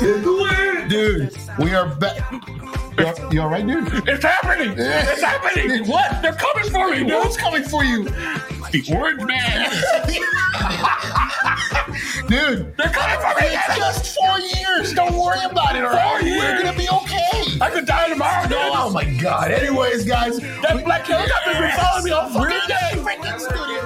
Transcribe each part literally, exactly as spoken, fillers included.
Dude, we are back. You, you all right, dude? It's happening. It's happening. What? They're coming for me, dude. Who's coming for you? The Orange Man. Dude, they're coming for me. It's just four years. Don't worry about it, all right? We're going to be okay. I could die tomorrow, dude. Oh, my God. Anyways, guys. That black helicopter's been following me all fucking day. Freaking studio.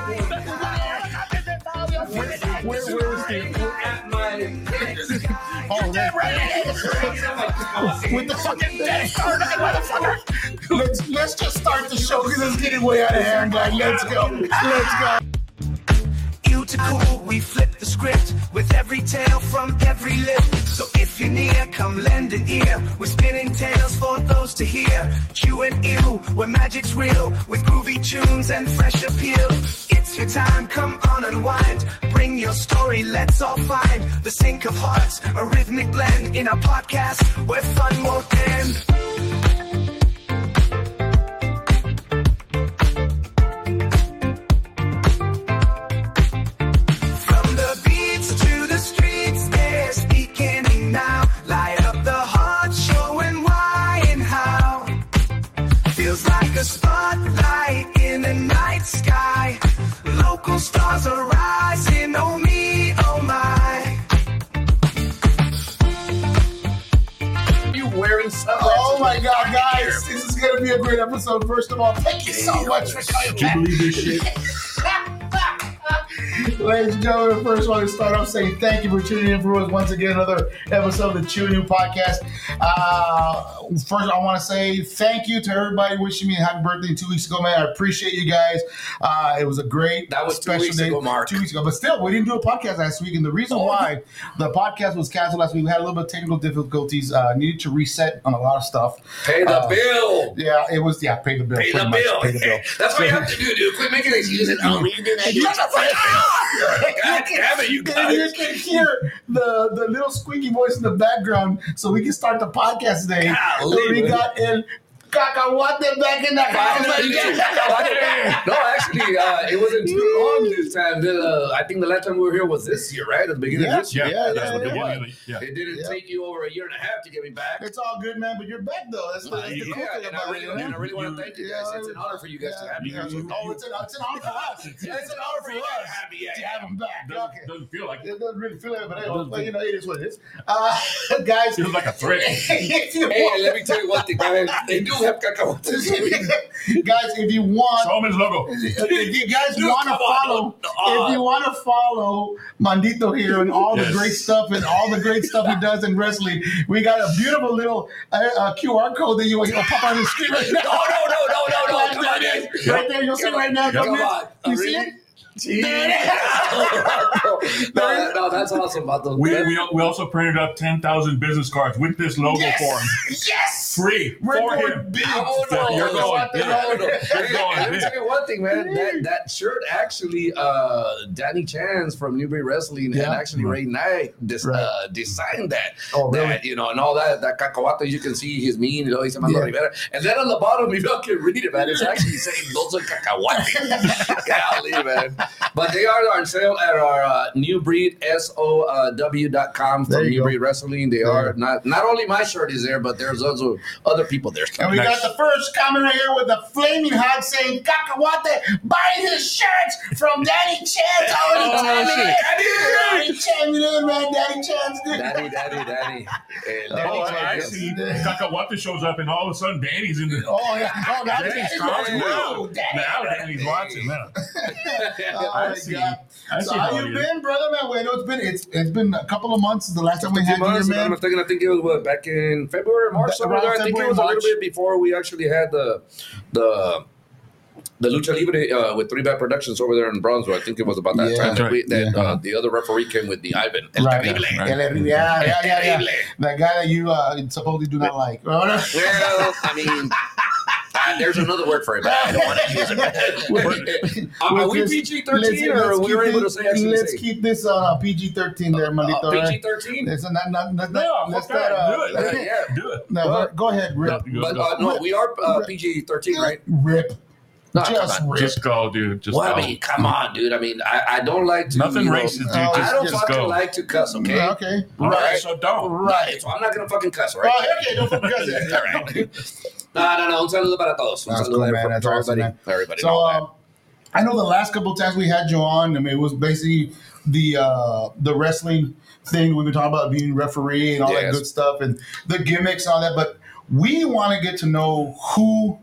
Where, where is Steve? At my... Oh, Get ready. With the fucking dead start, motherfucker. Let's let's just start the show because it's getting way out of hand, guys. Let's go. Let's go. You to cool, we flip the script with every tale from every lip. So if you're near, come lend an ear. We're spinning tales for those to hear. Q and ew, where magic's real, with groovy tunes and fresh appeal. It's your time, come on unwind. Bring your story, let's all find the sync of hearts, a rhythmic blend in a podcast where fun won't end. Spotlight in the night sky. Local stars are rising. Oh me, oh my. You wearing sunglasses? Oh my God, guys. This is going to be a great episode. First of all, thank you so much for coming back. Can you believe this shit? Ladies and gentlemen, first I want to start off saying thank you for tuning in for us once again, another episode of the Chew New Podcast. Uh, first, I want to say thank you to everybody wishing me a happy birthday two weeks ago, man. I appreciate you guys. Uh, it was a great That was two special weeks day. ago, Mark. Two weeks ago, but still, we didn't do a podcast last week, and the reason Oh. why the podcast was canceled last week, we had a little bit of technical difficulties. Uh, needed to reset on a lot of stuff. Pay the Uh, bill. Yeah, it was. Yeah, pay the bill. Pay pretty the much. bill. Pay the bill. That's what you have to do, dude. Quit making excuses. Oh, we did that. Shut the fuck up! God damn it, you And guys. you can hear the, the little squeaky voice in the background so we can start the podcast today. Golly, So we man. got El Cacahuate back in the house. No, actually, uh, it wasn't too long this time. The, uh, I think the last time we were here was this year, right? At the beginning Yeah. of this year. Yeah, that's yeah, what yeah. it was. Yeah. It didn't Yeah. take you over a year and a half to get me back. It's all good, man, but you're back, though. That's the, that's the Yeah, cool thing and I about really, it. and I man. really want to thank you guys. Yeah, It's an honor for you guys to have me yeah. here. You- Oh, it's an, it's an honor for us. It's an honor for You us gotta have me, yeah, to yeah. have him back. Doesn't, Okay. doesn't feel like it. It doesn't really feel like it, but anyway, but, you know, it is what it is. Uh, guys, Feels like a threat. if you Hey, want- let me tell you one thing, man. They do have cacahuates. guys, if you want, Show him his logo. if you guys Dude, want to come on, follow, no, uh, if you want to follow Mandito here and all the Yes. great stuff and all the great stuff he does in wrestling, we got a beautiful little uh, uh, Q R code that you will pop on the screen right now. No, no, no, no, no, no. Right Come there on, it guys. is. Right there, you'll see right now. Come Come on. You Oh, see really? it? Gee. no, no, that's awesome, Bato. We, we we also printed up ten thousand business cards with this logo Yes! for him. Yes! Free We're for going him. big. Oh, no, You're no, going no, big. no, no. You're Hey, going let me big. tell you one thing, man. That that shirt actually, uh, Danny Chance from Newbury Wrestling and Yeah. actually Ray Knight des- Right. uh, designed that. Oh, really? That, you know, and all that, that cacahuate, you can see his mean, you know, he's Yeah. Rivera. And then on the bottom, if you can read it, man, it's actually saying, those are cacahuate. Golly, man. But they are on sale at our uh, New Breed, S O W dot com There from you New go. Breed Wrestling. They There are you go. not, not only my shirt is there, but there's also other people there. And we Nice. got the first comment right here with the flaming hot saying, Cacahuate, buy his shirts from Danny Chance. Already Oh, chiming in. shit. Already chiming in, man. Danny Chance. Daddy, daddy, daddy. Hey, Oh, Danny Oh, Chance. I see. Cacahuate shows up, and all of a sudden, Danny's in the. Oh, yeah. Oh, Danny's Danny's watching. watching. Woo, Danny. Now Danny's watching. Man. Oh, I my see. God. I So see how how you it is. been, brother, man? Well, I know it's been it's it's been a couple of months since the last time we Two had you here, months, if I'm man. not mistaken, I think it was what, back in February, March, Ba- somewhere around there. I think it February, was a little March. bit before we actually had the the the Lucha Libre uh, with Three Bad Productions over there in Bronzeville. I think it was about that Yeah. time that, we, that Yeah. uh, the other referee came with the Ivan. El Right. Terrible. El Terrible. Yeah, yeah, yeah, yeah. Terrible. That guy that you uh, supposedly do not like. Well, I mean, uh, there's another word for it, but I don't want to use it. Uh, Are we Let's- P G let's- thirteen or let's we keep were able to this- say actually Let's say? keep this uh, P G thirteen there, Mandito. Uh, right? P G thirteen? It's not, not, not, No, not, fuck let's that. not, uh, Do it. Uh, yeah. Do it. No, Well, go ahead, Rip. Go, But go. uh, no, we are uh, P G thirteen, right? Rip. No, Just come on. rip. Just go, dude. Just Well, go. I mean, come on, dude. I mean, I, I don't like to. Nothing you know, racist, dude. Oh, I Just, don't just fucking go. like to cuss, okay? Yeah, okay. All right, Right. so don't. Right. So I'm not gonna fucking cuss, all right? Oh, okay, don't forget it. All right. No, no, no. Un saludo para todos. Un That's saludo cool, man. for- That's for awesome, everybody. man. Everybody. So, know that. um, I know the last couple of times we had you on, I mean, it was basically the uh, the wrestling thing. We've been talking about being referee and all that Yes. good stuff and the gimmicks and all that. But we want to get to know who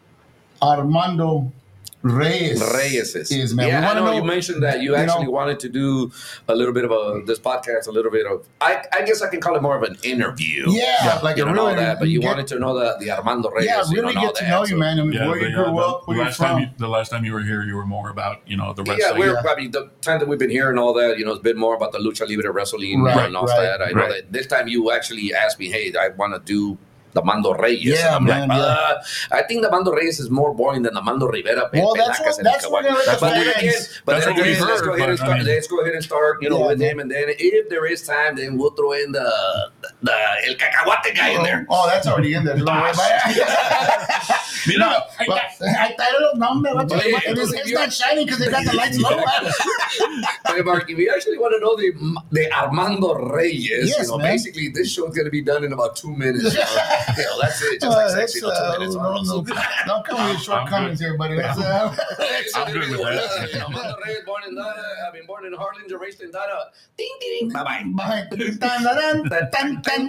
Armando Reyes, Reyes is. is, man. Yeah, we I want to know, know. you mentioned that you you actually know- wanted to do a little bit of a this podcast, a little bit of. I, I guess I can call it more of an interview. Yeah, like you a know, really all that, but you get- wanted to know the, the Armando Reyes. yeah, you really know, and all get to that, know so- you, man. I mean, Yeah, where the, you uh, grew the, up, where the you're last time from. you, the last time you were here, you were more about you know the Yeah, wrestling. we're Yeah. probably the time that we've been here and all that. You know, it's been more about the lucha libre wrestling Right, and all right, that. I know right. that this time you actually asked me, "Hey, I want to do the Mando Reyes." Yeah, and I'm man, like, yeah. uh, I think the Mando Reyes is more boring than the Mando Rivera. Well, that's Pelacas what- and that's what we're gonna let the But then fans- again, but That's then what we again, let's heard, go ahead and but, I start. mean- Let's go ahead and start. You know, Yeah, with man. him, and then if there is time, then we'll throw in the the el cacahuate guy in there. Oh, that's already in there. Don't worry about it. Mira, No, ahí but está. I don't know, man. What you- Oye, It's, entonces it's yo- not shining because they got the lights low. Okay, Mark, if you actually want to know the the Armando Reyes, Yes, you know, man. basically this show is going to be done in about two minutes. You know, You know, that's it. Just Uh, like that's, sexy, no, two uh, minutes. no, almost. no, don't come with your shortcomings here, buddy. That's, uh, I'm good with that. You know, Armando Reyes, born in Dada, I mean, born in Harlingen, raised in Dada. Ding, ding, ding. Bye bye. behind- dun, dun, dun, dun, dun.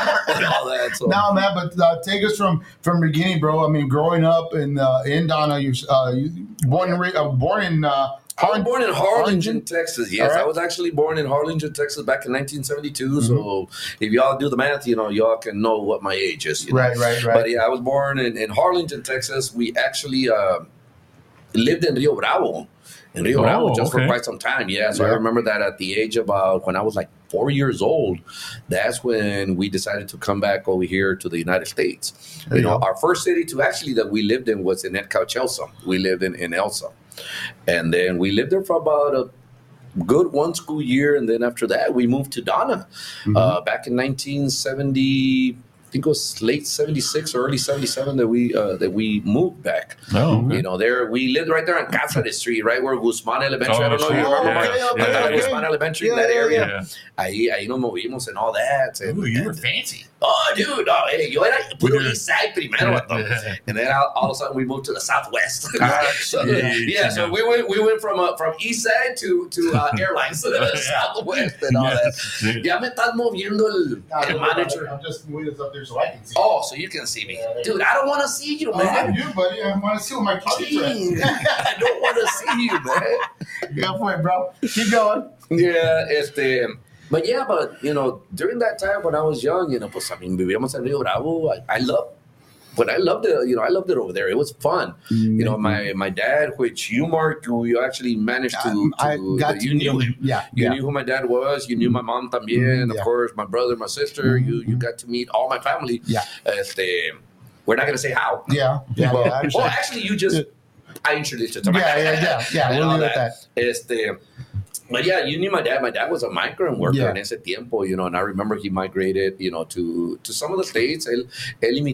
All that. So. No, man, but uh, take us from from beginning, bro. I mean, growing up in uh, in Donna, you uh, you born in uh, born in uh, I was Harlingen. born in Harlingen, Texas. Yes, All right. I was actually born in Harlingen, Texas back in nineteen seventy-two. Mm-hmm. So if y'all do the math, you know, y'all can know what my age is. You know? Right, right, right. But yeah, I was born in, in Harlingen, Texas. We actually uh, lived in Rio Bravo. In Rio Oh, Bravo, just for okay. quite some time. Yeah, so I Yeah. remember that at the age of uh, when I was like four years old, that's when we decided to come back over here to the United States. There You you know, go. our first city to actually that we lived in was in Edcouch, Elsa. We lived in, in Elsa. And then we lived there for about a good one school year. And then after that, we moved to Donna Mm-hmm. uh, back in nineteen seventy. I think it was late seventy-six or early seventy-seven that we uh, that we moved back. Oh, okay. You know, there we lived right there on Cáceres Street, right where Guzmán Elementary. I don't know if you Oh, remember yeah, Mark? yeah, Right there at yeah. Guzmán Elementary in Yeah, that yeah, area. yeah. Ahí, ahí nos movimos and all that. And, Ooh, you were and- fancy. Oh, dude, oh, hey, yo era puro Yeah. east side primero, Yeah, vato. yeah. And then all, all of a sudden we moved to the southwest. Ah, so, shit. yeah, so we went we went from uh, from east side to to uh, airlines southwest and all that. Yes, dude. Ya me estás moviendo el, el manager. I'm just moving this up there so I can see. Oh, so you can see me, dude. I don't want to see you, Oh, I'm man. you, buddy. I want to see what my targets Jeez, are. I don't want to see you, man. Go for it, bro. Keep going. Yeah, este, but yeah, but you know, during that time when I was young, you know, pues I mean, vivíamos en Rio Bravo. I, I love, but I loved it. You know, I loved it over there. It was fun. You know, my my dad, which you, Mark, you, you actually managed to, Um, I to got you to knew meet him. him. Yeah, You yeah. knew who my dad was. You knew my mom también. Mhm, Of yeah. course, my brother, my sister. You you got to meet all my family. Yeah. Este, we're not gonna say how. Yeah, yeah, yeah. I Well, understand. actually, you just I introduced you to my Yeah, dad. yeah, yeah, yeah. And We'll all leave it at that. Este, but yeah, you knew my dad. My dad was a migrant worker Yeah. en ese tiempo, you know, and I remember he migrated, you know, to to some of the states. Él, él y mi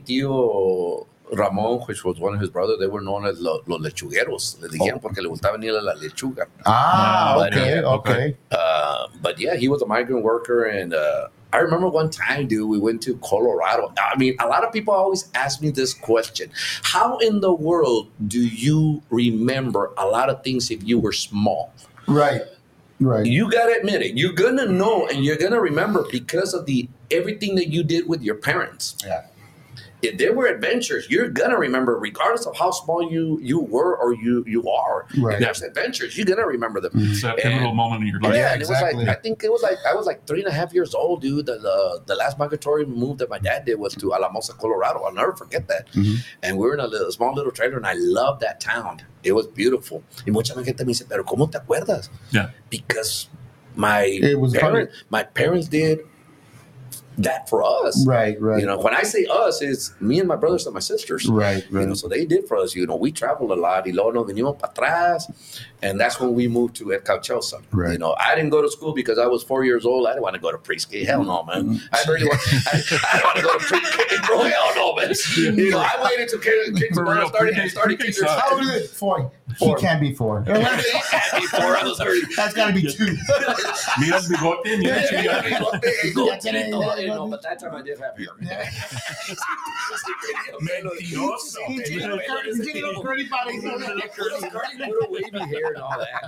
tío Ramon, which was one of his brothers, they were known as lo- los lechugueros. Le decían Oh. porque le gustaba venir a la lechuga. Ah, But, okay, yeah, okay. Uh, but yeah, he was a migrant worker, and uh, I remember one time, dude, we went to Colorado. I mean, a lot of people always ask me this question: how in the world do you remember a lot of things if you were small? Right, right. You gotta admit it. You're gonna know and you're gonna remember because of the everything that you did with your parents. Yeah. If there were adventures, you're gonna remember, regardless of how small you you were or you you are. Right. If there's adventures, you're gonna remember them. It's that pivotal And- moment in your Yeah, life. Yeah, and it exactly. was like I think it was like I was like three and a half years old, dude. The the, the last migratory move that my dad did was to Alamosa, Colorado. I'll never forget that. Mhm. And we were in a little, small little trailer, and I loved that town. It was beautiful. Y mucha gente me dice, "Pero cómo te acuerdas?" Yeah. Because my It was parents, my parents did that for us. Right, right. You know, when I say us, it's me and my brothers and my sisters. Right, You right. know, so they did for us. You know, we traveled a lot. Y luego nos venimos para atrás. And that's when we moved to El Cauchosa. Right. You know, I didn't go to school because I was four years old. I didn't want to go to pre-K. Hell no, man. I really want, I, I don't want to go to pre-K, bro. Hell no, man. You know, I waited till kids kids For real, started, pre-K started pre-K kindergarten. How old is it? Four. Four. He can't be four. Before I was thirty. That's got to be two. Mira el bigote, mira el Yeah, bigote. bigote, you know, but that time I did have hair. Mentiroso. Little wavy hair and all that.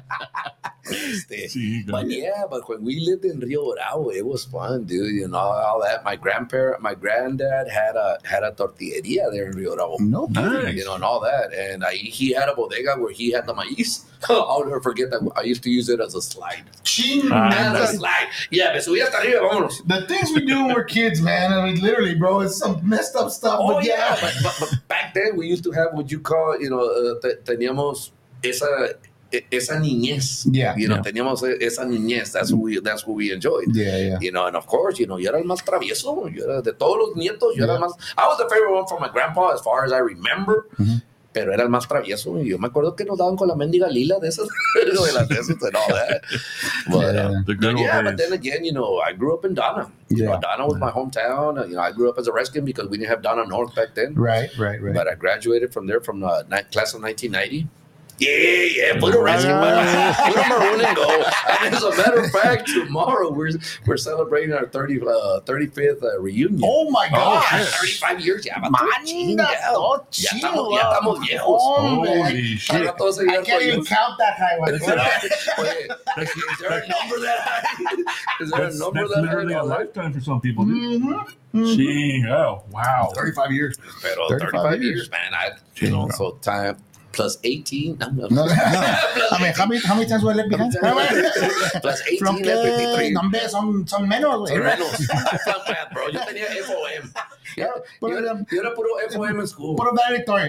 Este, Sí, But yeah, but when we lived in Rio Bravo, it was fun, dude. You know, all that. My grandparent, my granddad had a had a tortilleria there in Rio Bravo. No. Nice. You know, and all that. And I, he had a bodega where he had the maíz. I'll never forget that. I used to use it as a slide. Ching, Ah, man, As a that's- slide. Yeah, me subí hasta arriba, vámonos. the things we do when we're kids, man. I mean, literally, bro, it's some messed up stuff. Oh, but yeah. yeah. But, but, but back then, we used to have what you call, you know, uh, te- teníamos esa, esa niñez. Yeah, You know, yeah. teníamos esa niñez. That's what we, that's what we enjoyed. Yeah, yeah. You know, and of course, you know, yo era el más travieso. Yo era de todos los nietos, yo era el Yeah. más. I was the favorite one from my grandpa as far as I remember. Mhm. Pero era el más travieso. Y yo me acuerdo que nos daban con la mendiga lila de esas, de las de esas and all that. But, Yeah. uh, The but good old yeah, but days. then again, you know, I grew up in Donna. You Yeah. know, Donna was my hometown. Uh, You know, I grew up as a Redskin because we didn't have Donna North back then. Right, right, right. But I graduated from there from the ni- class of nineteen ninety. Yeah, yeah, put a Redskin, man. Put a maroon and go. And as a matter of fact, tomorrow we're we're celebrating our thirty, uh, thirty-fifth uh, reunion. Oh my Oh, gosh. shit. thirty-five years, ya va Manda, chingado. oh, Ya chido, estamos, ya estamos viejos. Hombre. Holy shit. Para todos I ellos, can't even pues, count that high one. Oye, That's, is there a number that high? Is there a that's, number that's that literally a high? lifetime for some people. Dude. Mhm. Gee, oh, wow. thirty-five years. Pero thirty-five thirty-five years. years, man. I, you know, so time plus eighteen. No, no. No. I mean, how many, how many times were I left behind? Plus eighteen, From left que, fifty-three. no, hombre, son, son menos, Son güey. menos. Fun math, bro. Yo tenía F O M. Yeah, But, yo, era, um, yo era puro F O M in school. Puro valedictorian.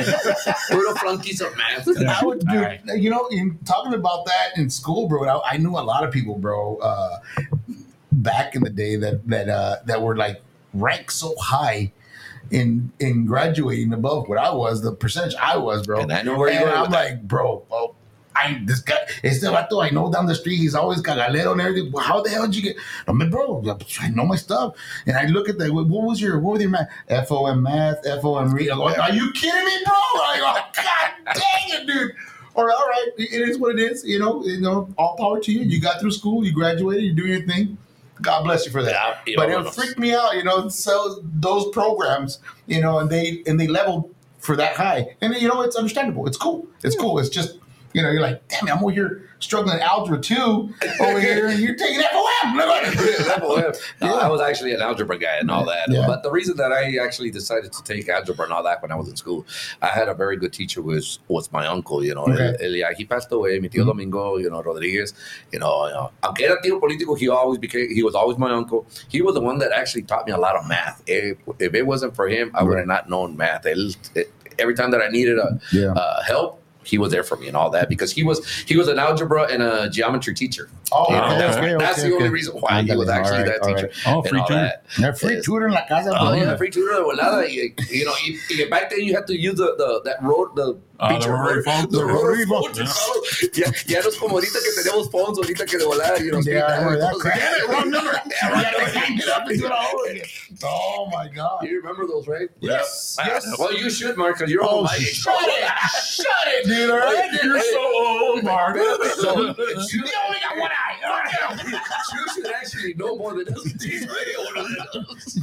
Puro flunkies of math. I would, dude, Alright. you know, in talking about that in school, bro, I, I knew a lot of people, bro, uh, back in the day that that uh, that were like ranked so high in in graduating above what I was, the percentage I was, bro. And I know where you're And going I'm with that. like, bro, well, I this guy, este vato I know down the street, he's always cagalero and everything. Well, how the hell did you get? I'm like, bro, I know my stuff. And I look at that. What was your what was your math? F O M math, F O M read. I'm like, are you kidding me, bro? I go, God dang it, dude. All right, all right, it is what it is. You know, you know, all power to you. You got through school, you graduated, you're doing your thing. God bless you for that. Yeah, But yeah, it freaked me out, you know. So those programs, you know, and they and they leveled for that high, and you know, it's understandable. It's cool. It's cool. It's just, you know, you're like, damn, I'm over here struggling at algebra two over here, and you're taking F O M. Level F. No, Yeah. I was actually an algebra guy and all that. Yeah. But the reason that I actually decided to take algebra and all that when I was in school, I had a very good teacher was was my uncle, you know. Okay. Él, él- he passed away, mi tío Mhm. Domingo, you know, Rodriguez, you know, you know, aunque era tío político, he always became, he was always my uncle. He was the one that actually taught me a lot of math. If, if it wasn't for him, I would have not known math. Él, it, every time that I needed a, Yeah. uh, help, he was there for me and all that because he was he was an algebra and a geometry teacher. Oh, You know, okay, that's okay, that's okay, the only okay. reason why he was Ándale, actually all that right, teacher. all right. Oh, and free all tutor. that. They're free Yes. tutor in la casa. Oh bro. yeah, free tutor de volada. Y, you know, y, y back then you had to use the, the that road the Ah, the picture rotary road- phone. the The rotary rotary phone. phone. to call. Ya, ya no es como ahorita que tenemos phones ahorita que de volada. You know, Yeah, I remember that. those- Damn it, wrong number. Yeah, You wrong had to number. hang it up and do it all over again. Oh my God. You remember those, right? Yes, Ah, yes. Well, you should, Mark, because you're Oh, all my age. shut it, shut it, dude. All right, You're so old, Mark. So, you only got one eye. you should actually know more than us. He's way older than us.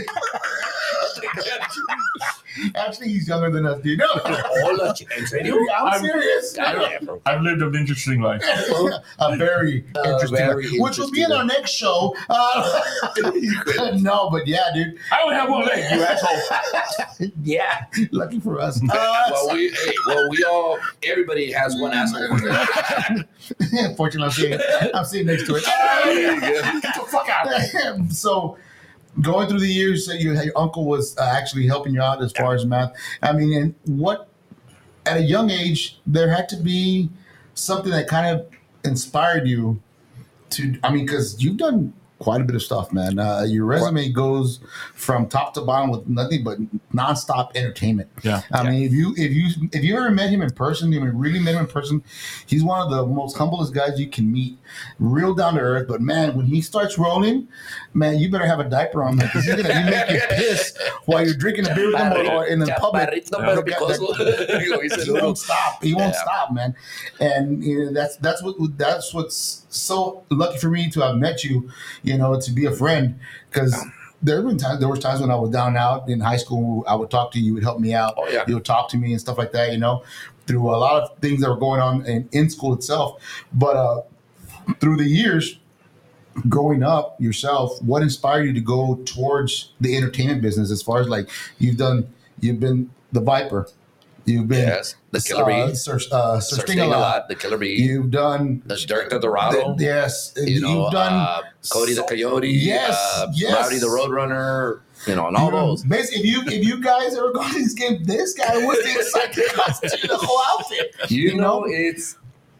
Actually, he's younger than us, dude. No, Hola, ch- ¿en serio? I'm I'm- serious. Yeah, bro. I've lived an interesting life. A very Uh, interesting, very which will be in interesting. our next show. Uh, no, but yeah, dude. I only have one leg, you asshole. Yeah. Lucky for us. Uh, Well, we, hey, well, we all, everybody has one asshole. Fortunately, I'm sitting, I'm sitting next to it. Yeah. Get the fuck out. So, going through the years, that you, your uncle was uh, actually helping you out as far as math. I mean, and what at a young age there had to be something that kind of inspired you to. I mean, because you've done quite a bit of stuff, man. Uh, your resume goes from top to bottom with nothing but nonstop entertainment. Yeah. I Yeah. mean, if you if you if you ever met him in person, you really met him in person, he's one of the most humblest guys you can meet. Real down to earth, but man, when he starts rolling, man, you better have a diper on, because he's gonna he make you piss while you're drinking a beer with him or, or in the public. Chaparrito, pero That- picoso. Digo, dice he uno. won't stop. He won't Yeah. stop, man. And you know, that's that's what that's what's so lucky for me to have met you. You know, to be a friend, because there have been times there was times when I was down and out in high school. I would talk to you. You would help me out. Oh, yeah. You would talk to me and stuff like that. You know, through a lot of things that were going on in, in school itself. But uh, through the years, growing up yourself, what inspired you to go towards the entertainment business? As far as like you've done, you've been the Viper, you've been Yes, the Killer uh, Bee. Sir, uh, Sir Sir Sting a lot. the Killer Bee. You've done The Dirk the Dorado. the- yes, you know, you've done uh, Cody the so- Coyote. Yes, uh, yes. Rowdy the Roadrunner. You know, and all You know, those. basically, if you if you guys ever go to this game, this guy was the inside costume, the whole outfit. You know, it's.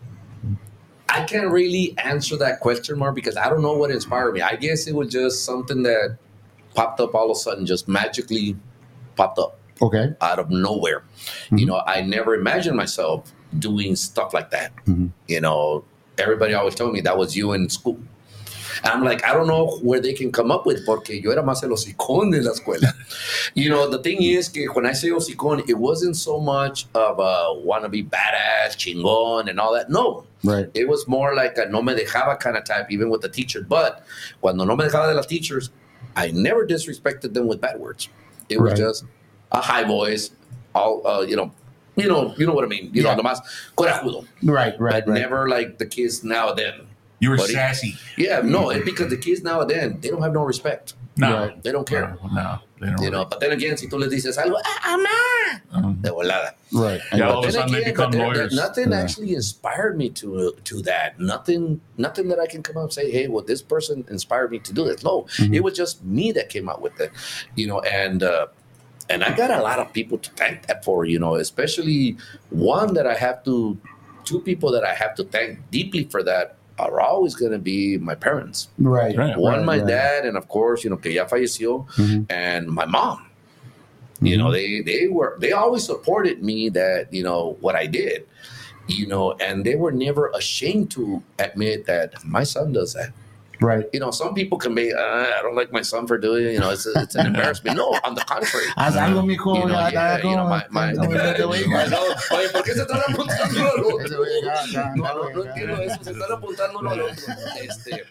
I can't really answer that question more because I don't know what inspired me. I guess it was just something that popped up all of a sudden, just magically popped up Okay. out of nowhere. You know, I never imagined myself doing stuff like that. Mhm. You know, everybody always told me that was you in school. And I'm like, I don't know where they can come up with, porque yo era más el hocicón de la escuela. You know, the thing is que when I say hocicón, it wasn't so much of a wannabe badass, chingón, and all that. No. Right. It was more like a no me dejaba kind of type, even with the teacher. But cuando no me dejaba de las teachers, I never disrespected them with bad words. It was Right. just a high voice, all, uh, you know, you know, you know what I mean. You Yeah. know, nomás corajudo. Right. Right. But Right. never like the kids now then. You were Buddy. sassy. Yeah, no, it's because the kids now then, they don't have no respect. No. Right. They don't care. No, no, they don't. You know, but then again, si tú les dices algo, ah, amá, Um, de volada. Right. Yeah, all of a Then sudden they again, become but there- lawyers. there- nothing Yeah. actually inspired me to to that. Nothing, nothing that I can come up and say, hey, well, this person inspired me to do this. No, Mhm. it was just me that came out with it. You know, and uh, and I got a lot of people to thank that for. You know, especially one that I have to, two people that I have to thank deeply for that are always going to be my parents. Right. Right. One, Right, my right. dad, and of course, you know, que ya falleció, Mhm. and my mom. You know, they they were they always supported me that, you know, what I did, you know, and they were never ashamed to admit that my son does that. Right. You know, some people can be, uh, I don't like my son for doing it. You know, it's a, it's an embarrassment. No, on the contrary. Haz algo, mijo. You know, ya, yeah, ya, you know, my, my, no, no, no, my- no, oye, ¿por qué se están apuntando? Ese güey, ya, ya, No, ya, no, no ya, entiendo ya. eso, se están apuntando uno al otro. Este,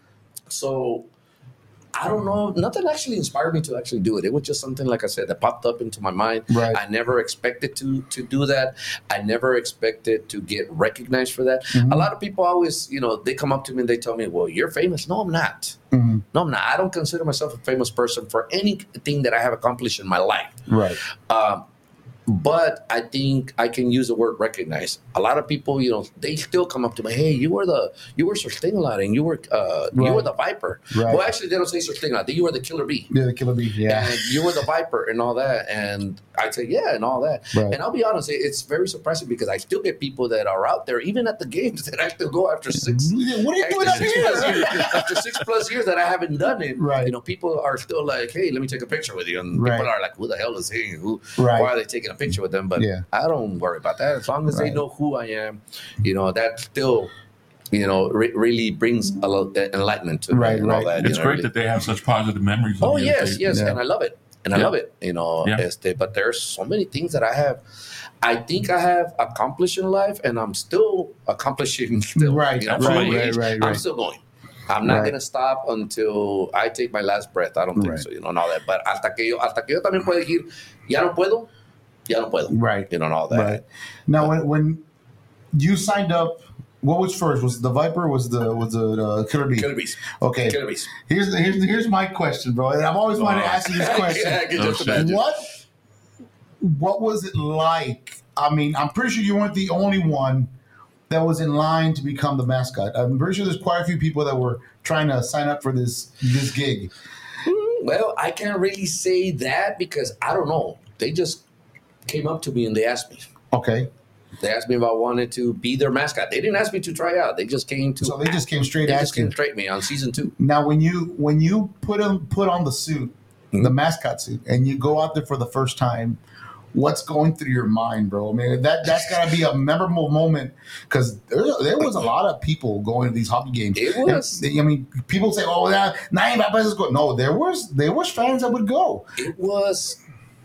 so, I don't know. Nothing actually inspired me to actually do it. It was just something, like I said, that popped up into my mind. Right. I never expected to to do that. I never expected to get recognized for that. Mhm. A lot of people always, you know, they come up to me and they tell me, well, you're famous. No, I'm not. Mhm. No, I'm not. I don't consider myself a famous person for anything that I have accomplished in my life. Right. Um, but I think I can use the word recognize. A lot of people, you know, they still come up to me, hey, you were the you were Sir Sting-A-Lot, and you were uh, you Right. were the Viper. Right. Well, actually, they don't say Sir Sting-A-Lot. You were the Killer Bee. Yeah, the Killer Bee. Yeah. And you were the Viper and all that. And I say, yeah, and all that. Right. And I'll be honest, it- it's very surprising because I still get people that are out there, even at the games, that I still go after six. What are you doing After up six, plus here? years, after six plus years that I haven't done it, Right. you know, people are still like, "Hey, let me take a picture with you," and Right. people are like, "Who the hell is he? Who? Right. Why are they taking a picture with them?" But Yeah. I don't worry about that. As long as they Right. know who I am, you know, that still, you know, re- really brings a lot enlightenment to Right, me and all right. that. you It's know, great really. that they have such positive memories. of Oh you. yes, They- yes, Yeah. and I love it, and I Yeah. love it. You know, Yeah. este, but there's so many things that I have. I think I have accomplished in life, and I'm still accomplishing. Still, Right, you know, right, from my right, age, right, I'm right. still going. I'm not Right. gonna stop until I take my last breath. I don't think Right. so, you know, and all that. But hasta que yo, hasta que yo también puedo decir, ya no puedo, ya no puedo. Right. You know, and all that. Right. Now, when when you signed up, what was first? Was it the Viper? Or was the was the uh, Killer Bee? Killer Bees. Okay. Killer Bees. Here's the, here's here's my question, bro. And I've always wanted to ask you this question. Yeah, I can Oh, just shit. imagine. What what was it like? I mean, I'm pretty sure you weren't the only one that was in line to become the mascot. I'm pretty sure there's quite a few people that were trying to sign up for this this gig. Well, I can't really say that because I don't know. They just came up to me and they asked me. Okay. They asked me if I wanted to be their mascot. They didn't ask me to try out. They just came to. So they just came straight They just asking. came straight me on season two. Now, when you when you put on put on the suit, Mm-hmm. the mascot suit, and you go out there for the first time, what's going through your mind, bro? I mean, that that's gotta be a memorable moment because there, there was a lot of people going to these hockey games. It was. And, I mean, people say, "Oh, yeah, nine pesos go." No, there was there was fans that would go. It was.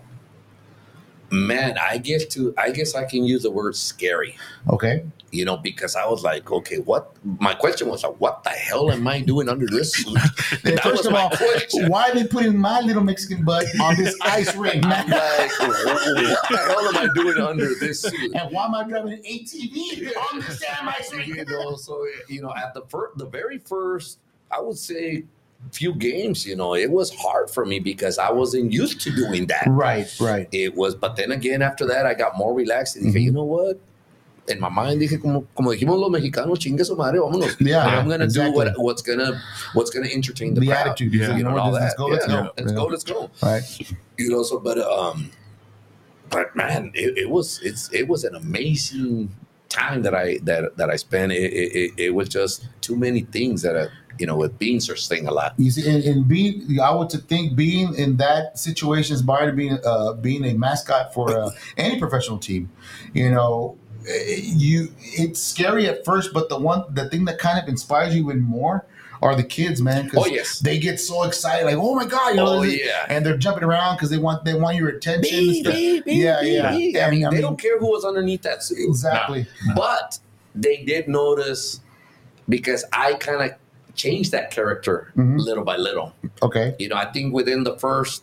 Man, I guess to I guess I can use the word scary. Okay, You know, because I was like, okay, what? My question was like, what the hell am I doing under this suit? That first was of my all, question. why are they putting my little Mexican butt on this ice rink? I'm like, what the hell am I doing under this suit? And why am I driving an A T V on this damn ice rink? You know, so you know, at the first, the very first, I would say, few games, you know, it was hard for me because I wasn't used to doing that. Right, right. It was, but then again, after that, I got more relaxed and dije, Mhm. you know what? In my mind, dije, como, como dijimos los mexicanos, chingue su madre, vámonos. Yeah, I'm gonna exactly. do what, what's gonna what's gonna entertain the, The crowd. attitude, yeah. you know, and all let's that. go, let's Yeah, go, let's Yeah. go, let's go. Right. You know, so but um, but man, it, it was it's it was an amazing time that I that that I spent. It it, it, it was just too many things that I, you know, with beans are staying a lot. You see, and, and being, I would to think being in that situation is better than being uh, being a mascot for uh, any professional team. You know, eh, you it's scary at first, but the one the thing that kind of inspires you even more are the kids, man. 'cause Oh, yes. they get so excited, like, oh my god, you know, Oh, this is- yeah. and they're jumping around because they want they want your attention. and Beep, stuff. beep, beep, yeah, beep, yeah. beep. I And, mean, they don't care who was underneath that suit. exactly. But they did notice because I kind of changed that character Mhm. little by little. Okay. You know, I think within the first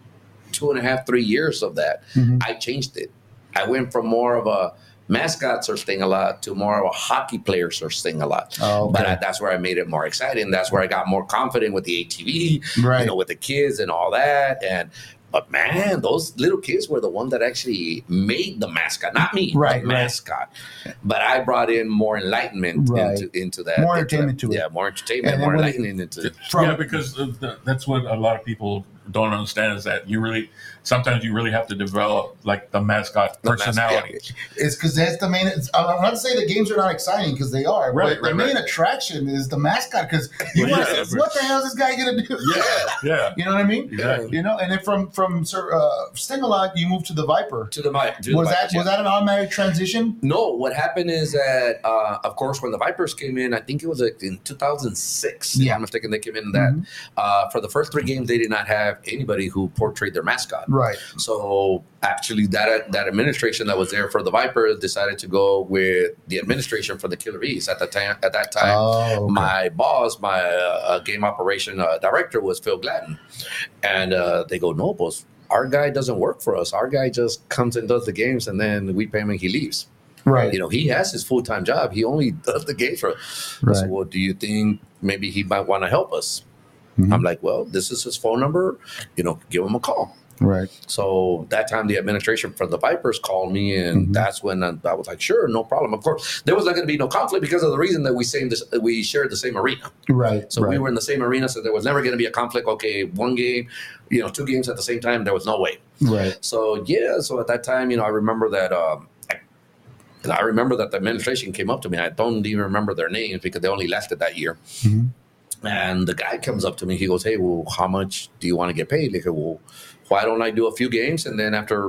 two and a half, three years of that, Mhm. I changed it. I went from more of a mascots are staying a lot to more of a hockey players are staying a lot. Oh, okay. But I, that's where I made it more exciting. That's where I got more confident with the A T V, Right. you know, with the kids and all that. And but man, those little kids were the one that actually made the mascot, not me, Right, the right. mascot. But I brought in more enlightenment Right. into into that. More into entertainment that. to it. Yeah, more entertainment, And more then when it- enlightenment into it. From, yeah, because of the, that's what a lot of people don't understand is that you really sometimes you really have to develop like the mascot The mascot, personality. It's because that's the main. It's, I'm not to say the games are not exciting because they are, Right, but the right, main right. attraction is the mascot because you Well, want yeah, to say, what the hell is this guy gonna do? Yeah, yeah, You know what I mean? exactly. You know, and then from from Sir uh, Sting-A-Lot, you moved to the Viper. To the mic. to the Was that Vipers, yeah. was that an automatic transition? No, what happened is that, uh, of course, when the Vipers came in, I think it was like in two thousand six. If Yeah. I'm not mistaken, they came in that. Mhm. Uh, for the first three games, they did not have anybody who portrayed their mascot. Right. So actually, that that administration that was there for the Vipers decided to go with the administration for the Killer Bees at the time. At that time, Oh, okay. my boss, my uh, game operation uh, director, was Phil Gladden, and uh, they go, "No, boss, our guy doesn't work for us. Our guy just comes and does the games, and then we pay him and he leaves. Right. You know, he has his full time job. He only does the games for us." I Right. said, "Well, do you think maybe he might want to help us?" Mhm. I'm like, "Well, this is his phone number. You know, give him a call." Right. So that time, the administration for the Vipers called me, and Mhm. that's when I, I was like, "Sure, no problem." Of course, there was not going to be no conflict because of the reason that we same this, we shared the same arena. Right. So right. we were in the same arena, so there was never going to be a conflict. Okay, one game, you know, two games at the same time. There was no way. Right. So yeah, so at that time, you know, I remember that. Um, I, and I remember that the administration came up to me. I don't even remember their names because they only left it that year. Mhm. And the guy comes up to me. He goes, "Hey, well, how much do you want to get paid?" Like, well, why don't I do a few games and then after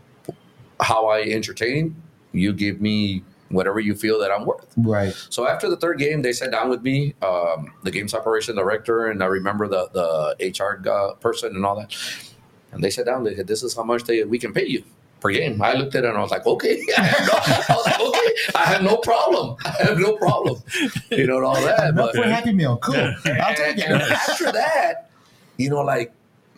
how I entertain, you give me whatever you feel that I'm worth. Right. So after the third game, they sat down with me, um, the games operation director, and I remember the the H R guy, person and all that. And they sat down. They said, "This is how much they we can pay you per game." I looked at it and I was like, "Okay." I, have no, I was like, "Okay, I have no problem. I have no problem." You know, and all that. Enough But for a Happy Meal. Cool. Yeah. I'll take and, and it. after that, you know, like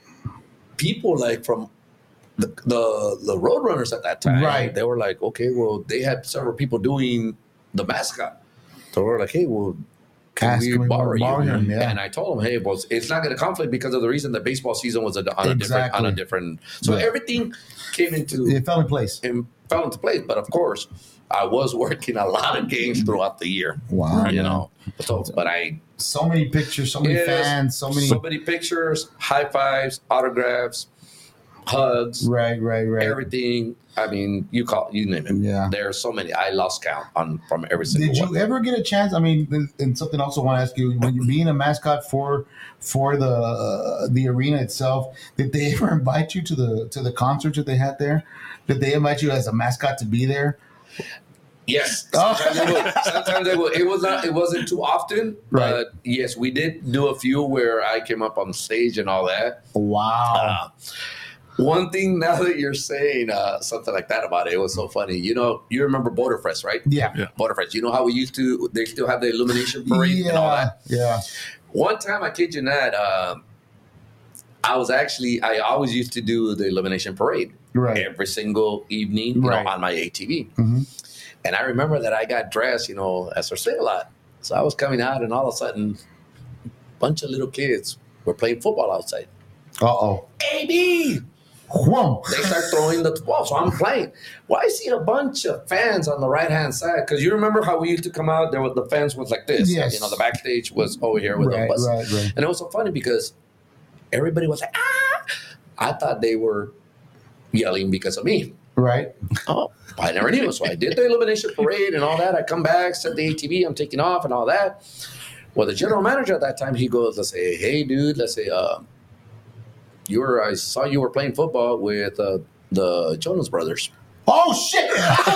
people like from the the, the Roadrunners at that time, Right. they were like, okay, well, they had several people doing the mascot. So we were like, hey, well, can Ask we him, borrow borrow you? him, yeah. And I told him, hey, well, it's not going to conflict because of the reason that baseball season was a, on a different on a Exactly. different. So Right. everything came into It fell in place. and fell into place. But of course, I was working a lot of games throughout the year. Wow. You know, so but I So many pictures, so many Yes. fans, so many. so many pictures, high fives, autographs. hugs, Right, right, right. everything. I mean, you call you name it. Yeah. There are so many. I lost count on from every single Did you one. ever get a chance? I mean, and- and something else I want to ask you: when you're being a mascot for for the uh, the arena itself, did they ever invite you to the to the concerts that they had there? Did they invite you as a mascot to be there? Yes, Oh. sometimes they would. Sometimes they would. It was not. It wasn't too often, Right. but yes, we did do a few where I came up on stage and all that. Wow. Uh, one thing now that you're saying uh, something like that about it, it was so funny. You know, you remember Borderfest, right? yeah. Yeah. Borderfest. You know how we used to? They still have the illumination parade and all Yeah. that. Yeah. One time, I kid you not, um, I was actually. I always used to do the illumination parade Right. every single evening, you Right. know, on my A T V. Mhm. And I remember that I got dressed, you know, as for sale a lot. So I was coming out, and all of a sudden, a bunch of little kids were playing football outside. Uh oh. A B! Whoa. They start throwing the ball, so I'm playing. Well, I see a bunch of fans on the right hand side because you remember how we used to come out. There was the fence was like this. Yes. You know, the backstage was over here with the Right, bus, right, right. and it was so funny because everybody was like, "Ah!" I thought they were yelling because of me. Right. Oh, I never knew. So I did the illumination parade and all that. I come back, set the A T V, I'm taking off and all that. Well, the general manager at that time, he goes, let's say, hey, dude, let's say, uh, you were, I saw you were playing football with uh, the Jonas Brothers. Oh shit.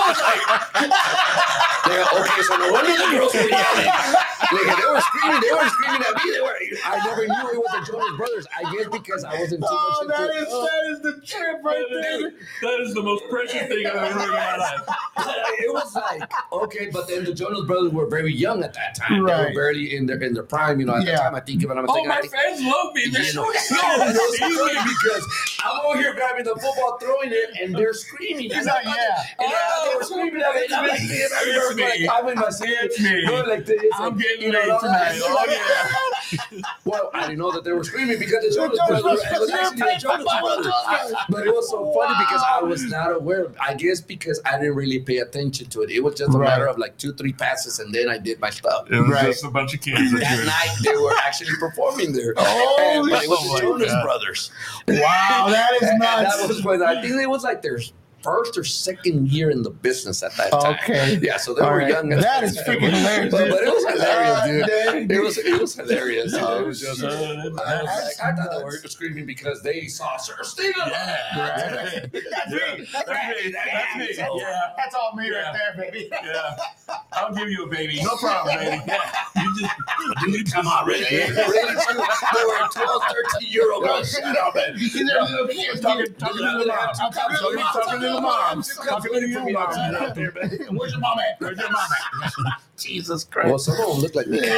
They're, okay, so no wonder the girls were yelling. Like, they were screaming, they were screaming at me. They were, I never knew it was the Jonas Brothers. I guess because I wasn't too Oh, much that into is that is the trip right there. That is the most precious thing I've ever heard in my life. It was like, okay, but then the Jonas Brothers were very young at that time. They Right. were barely in their in their prime, you know, at Yeah. the time I think of it, I'm Oh, thinking, I my think, fans love me. They're you so know, excited. no, it was so funny because I'm over here grabbing the football, throwing it, and they're screaming. He's And like, I- yeah. And I- they were screaming at me. And I'm like, It's this. me. I'm like, I'm in my seat. It's me. Going like this. I'm and, getting you know, laid I'm tonight. like- Oh, yeah. Well, I didn't know that they were screaming because the Jonas Jonas Brothers. Brothers. It was They're actually the playing Jonas football with Brothers. those guys. But it was so funny because I was Wow. not aware. I guess because I didn't really pay attention to it. It was just a Right. matter of like two, three passes, and then I did my stuff. It was Right. just a bunch of kids. That night they were actually performing there. Oh, And- but it was oh the my Jonas God. Brothers. Wow, that is And, and nuts. that was when I think it was like their first or second year in the business at that time. Okay. Yeah, so they All were right. young. That is freaking hilarious, But, dude. but it was hilarious, Uh, dude. dang. It was it was hilarious. Oh, it was just. shit. I, was like, I thought they were screaming because they saw Sir Steven. Yeah. Right. That's me. That's me. That's me. So, Yeah. That's all me Yeah. right there, baby. Yeah. I'll give you a baby. No problem, baby. Yeah. You just You come on, really? Really? They were twelve, thirteen year old girls. Shut up, man. These are little kids. talking, talking to the moms. I'm talking to the moms. Talking to the moms. Talking to the moms out there, man. Where's your mom at? Where's your mom at? Jesus Well, Christ. some of them look like me.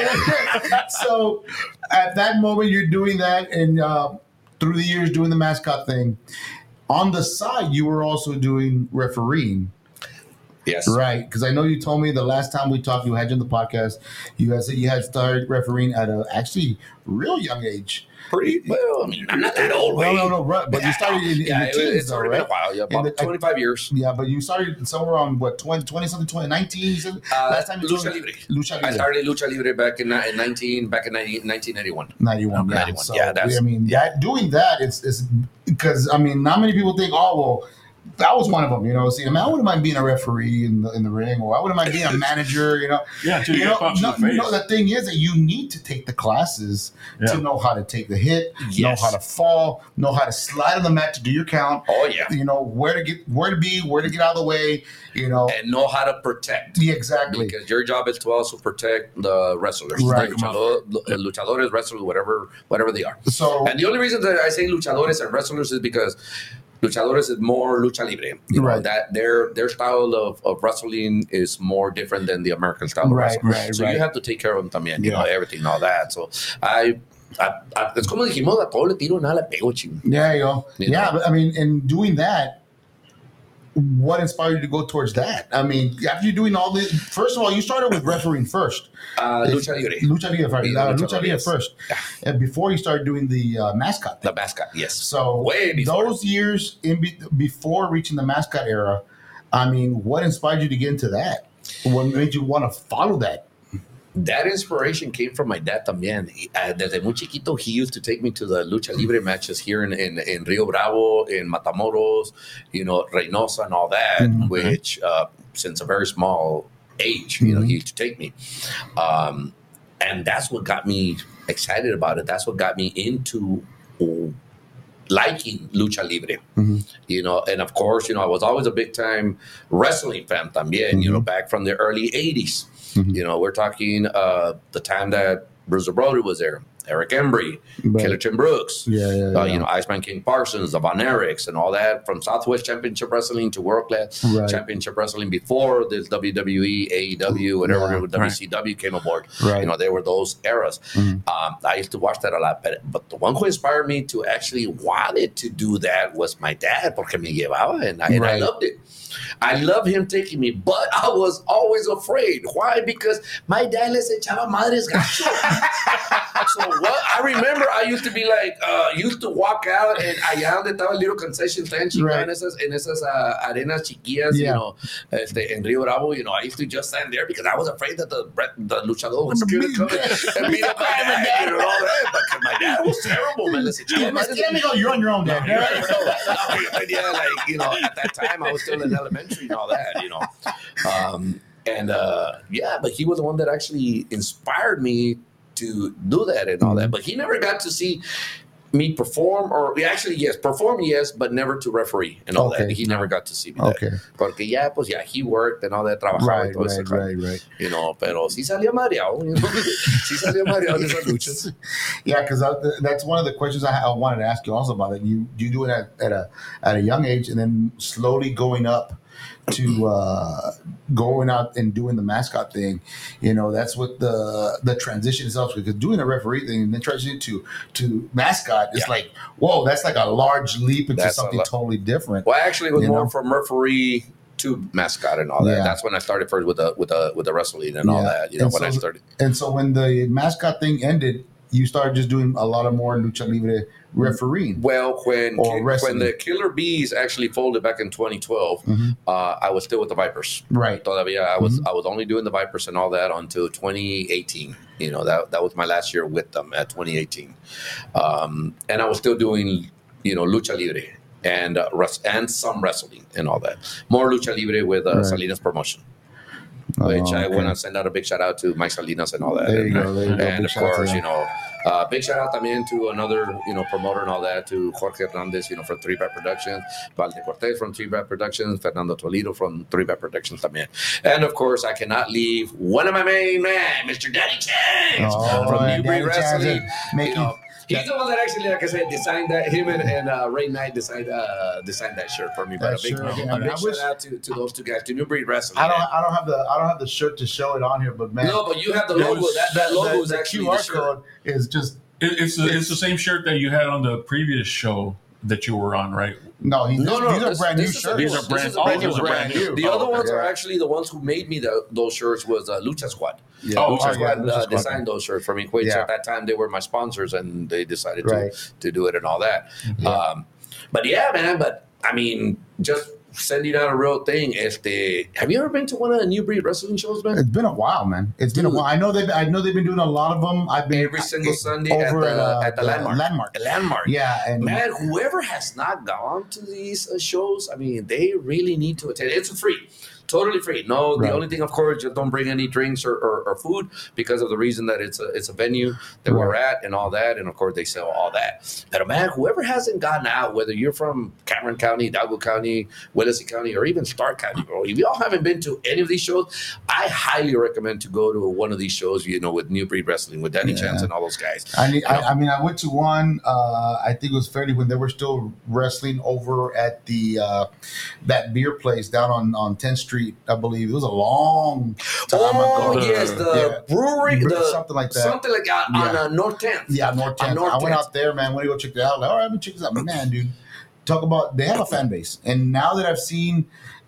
So at that moment, you're doing that, and uh, through the years doing the mascot thing. On the side, you were also doing refereeing. Yes. Right, because I know you told me the last time we talked, you had you on the podcast, you had said you had started refereeing at a actually real young age. Pretty well. I mean, I'm not that old. No, Wayne. no, no, right, but you started in, in Yeah, the it, teens, it's though, already right? been a while. Yeah, In about the- twenty-five years. Yeah, but you started somewhere on what twenty, twenty something, twenty nineteen. You said Uh, last time you told Lucha me- Libre. Lucha I Libre. started Lucha Libre back in, in nineteen, back in nineteen eighty-one. ninety-one, yeah. ninety-one, So, yeah, that's- I mean, that doing that is is because I mean, not many people think, oh well, that was one of them. You know, see, I mean, I wouldn't mind being a referee in the in the ring, or I wouldn't mind being a manager. You know, Yeah, until you you get know, punched no, in the face. no, the thing is that you need to take the classes Yeah. to know how to take the hit, Yes. know how to fall, know how to slide on the mat to do your count. Oh, yeah. You know where to get, where to be, where to get out of the way. You know, And know how to protect. yeah, exactly. Because your job is to also protect the wrestlers. Right. The luchador, luchadores, wrestlers, whatever, whatever they are. So And the only reason that I say luchadores and wrestlers is because luchadores is more lucha libre. You know, Right. that their their style of, of wrestling is more different than the American style of Right, wrestling. right, so right. you have to take care of them también, you Yeah. know, everything, all that. So I, I, I es como dijimos, a todo le tiro, nada le pego, ching. yeah, you know, You yeah. know? But I mean, in doing that, what inspired you to go towards that? I mean, after you doing all this, first of all, you started with refereeing first. Uh, lucha libre. Lucha Libre first. Yeah, Uh, Lucha Lucha Libre Libre, first. Yeah. And before you started doing the uh, mascot thing. The mascot, yes. So Way before. those years in be- before reaching the mascot era, I mean, what inspired you to get into that? What made you want to follow that? that inspiration came from my dad también. Uh, desde muy chiquito, he used to take me to the lucha libre matches here in, in, in Rio Bravo, in Matamoros, you know, Reynosa and all that, mm-hmm. which uh, since a very small age, mm-hmm. you know, he used to take me. Um, and that's what got me excited about it. That's what got me into uh, liking lucha libre, mm-hmm. you know, and of course, you know, I was always a big time wrestling fan también, mm-hmm. you know, back from the early eighties. Mm-hmm. You know, we're talking uh, the time that Bruiser Brody was there, Eric Embry, right. Killer Tim Brooks, yeah, yeah, uh, yeah. you know, Iceman King Parsons, the Von Erichs, and all that, from Southwest Championship Wrestling to World Class right. Championship Wrestling before this W W E, A E W, whatever, yeah, W C W right. came aboard. Right. You know, they were those eras. Mm-hmm. Um, I used to watch that a lot, but, but the one who inspired me to actually wanted to do that was my dad, porque me llevaba, and I, and right. I loved it. I love him taking me, but I was always afraid. Why? Because my dad les echaba madres gacho. So what? I remember I used to be like, uh, used to walk out and allá donde estaba el little concession stand, right. en esas, en esas uh, arenas chiquillas, yeah. you know, este, en Rio Bravo, you know, I used to just stand there because I was afraid that the the luchador was going to come and beat up my dad and all that. But my dad was terrible, man. Les echaba madres. You're on your own, dad. Yeah, like, you know, at that time I was still in elementary and all that, you know. Um, and uh, yeah, but he was the one that actually inspired me to do that and all that. But he never got to see me perform, or actually, yes, perform, yes, but never to referee and all okay. that. He never got to see me okay. that. Porque ya, pues ya, he worked and all that, trabajaba right, y todo right, eso. Right, right, You know, pero sí salía mareado. You know? Sí salía mareado en esas luchas. Yeah, because that's one of the questions I, I wanted to ask you also about it. You you do it at, at a at a young age, and then slowly going up to uh, going out and doing the mascot thing, you know, that's what the the transition is also, because doing the referee thing and then transitioning to to mascot is yeah. like, whoa, that's like a large leap into that's something totally different. Well, actually, it was more know? from referee to mascot and all that. Yeah. That's when I started first with the with the with the wrestling and yeah. all that. You know, and when so, I started. And so when the mascot thing ended, you started just doing a lot of more lucha libre refereeing. Well, when when the Killer Bees actually folded back in twenty twelve, mm-hmm. uh, I was still with the Vipers. Right. Todavía I was mm-hmm. I was only doing the Vipers and all that until twenty eighteen. You know, that that was my last year with them at twenty eighteen, um, and I was still doing, you know, lucha libre and uh, res- and some wrestling and all that. More lucha libre with uh, right. Salinas Promotion. Which oh, okay. I want to send out a big shout out to Mike Salinas and all that. There you and, go. There you go. And of course, you know, uh, big shout out también to another, you know, promoter and all that, to Jorge Hernandez, you know, from Three Bat Productions, Valde Cortez from Three Bat Productions, Fernando Toledo from Three Bat Productions también. And of course, I cannot leave one of my main men, Mister Danny Chance oh, from New Breed Wrestling. Making, you know, he's the one that actually, like I said, designed that. Him and, and uh, Ray Knight designed uh, designed that shirt for me. But a big, sure, a yeah, big I shout wish, out to, to those two guys, to New Breed Wrestling. I don't, man. I don't have the, I don't have the shirt to show it on here, but man, no, but you have the logo. Was, that that logo the, is the actually Q R the shirt. code is just. It, it's the, it's the same shirt that you had on the previous show that you were on, right? No, he, no, no, these this, are brand new this shirts. These are brand, oh, brand, these are brand new. The oh, other okay. ones are actually the ones who made me the, those shirts was uh, Lucha Squad. Yeah. Oh, Lucha oh, Squad yeah, uh, Lucha Squad. designed those shirts for me. Which yeah. at that time they were my sponsors, and they decided right. to to do it and all that. Yeah. Um, but yeah, man. But I mean, just sending out a real thing. Este, have you ever been to one of the New Breed Wrestling shows, man? It's been a while, man. It's Dude. been a while. I know they. I know they've been doing a lot of them. I've been every single I, Sunday over at the, at, uh, at the, the landmark. landmark. The landmark. Yeah, and man, whoever has not gone to these uh, shows, I mean, they really need to attend. It's free. Totally free. No, the right. only thing, of course, just don't bring any drinks or, or, or food, because of the reason that it's a it's a venue that right. we're at and all that, and of course they sell all that. But man, whoever hasn't gotten out, whether you're from Cameron County, Hidalgo County, Willacy County, or even Stark County, bro, if y'all haven't been to any of these shows, I highly recommend to go to one of these shows. You know, with New Breed Wrestling, with Danny yeah. Chance and all those guys. I mean, I, I mean, I went to one. Uh, I think it was fairly when they were still wrestling over at the uh, that beer place down on on tenth Street, I believe. It was a long time oh, ago. Oh, yes, the yeah. brewery, the, something like that. Something like that yeah. on uh, North tenth. Yeah, North tenth. North I went tenth. out there, man. Went to go check it out. Like, all right, let me check this out. Man, dude, talk about, they have a fan base. And now that I've seen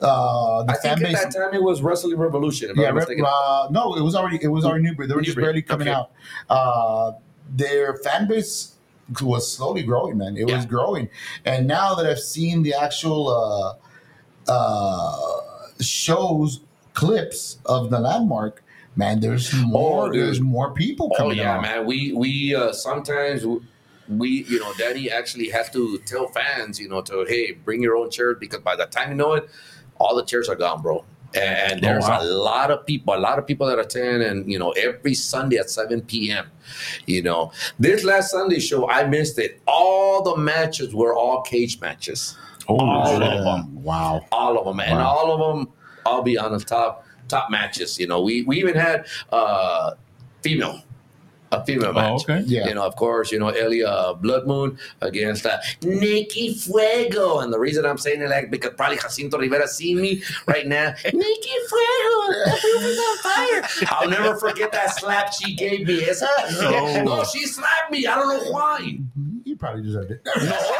uh, the I fan think base. at that time it was Wrestling Revolution. If Yeah, I'm mistaken. uh, no, it was already, it was already New Breed. They were New just Breed. barely coming Okay. out. Uh, their fan base was slowly growing, man. It Yeah. was growing. And now that I've seen the actual uh, uh, shows, clips of the landmark, man, there's more. Oh, dude. there's more people Oh coming. yeah, along. man. We we uh, sometimes we you know Danny actually has to tell fans you know to hey bring your own chairs because by the time you know it, all the chairs are gone, bro. And there's Oh, wow. a lot of people, a lot of people that attend, and you know every Sunday at seven p.m. You know this last Sunday show, I missed it. All the matches were all cage matches. Oh, all shit. of them. Wow. All of them, and Wow. all of them, I'll be on the top top matches. You know, we we even had uh, female, a female match. Oh, okay. Yeah. You know, of course, you know Elia Blood Moon against uh, Nikki Fuego, and the reason I'm saying it like because probably Jacinto Rivera see me right now. Nikki Fuego, the roof is on fire. I'll never forget that slap she gave me. Esa, No. no, she slapped me. I don't know why. You probably deserved it.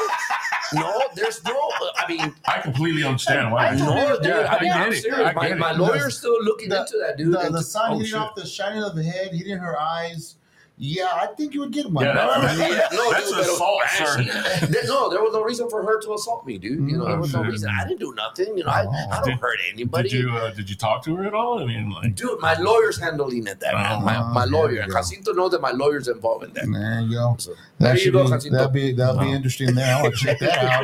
No, no, there's no. I mean. I completely understand why. No, dude. Yeah, I mean, I I'm get it. serious. I My, get my it. lawyer's still looking The- into that, dude. The, And the t- sun oh, hitting shit. off the shining of the head, hitting her eyes. Yeah, I think you would get one. Yeah, No, that's- no, no. Yeah, no, That's dude, but it was assault, bad. sir. She- there- no, there was no reason for her to assault me, dude. You know, there was no Oh, shit. reason. I didn't do nothing. You know, I, I don't Did- hurt anybody. Did you uh, did you talk to her at all? I mean, like, Dude, my lawyer's handling it. That man, Oh, my, my there lawyer, you and go. Jacinto knows that my lawyer's involved in that. There you go. So, That there you should go, be, Jacinto. that'll be that'll be Wow. interesting. There, I want to check that out.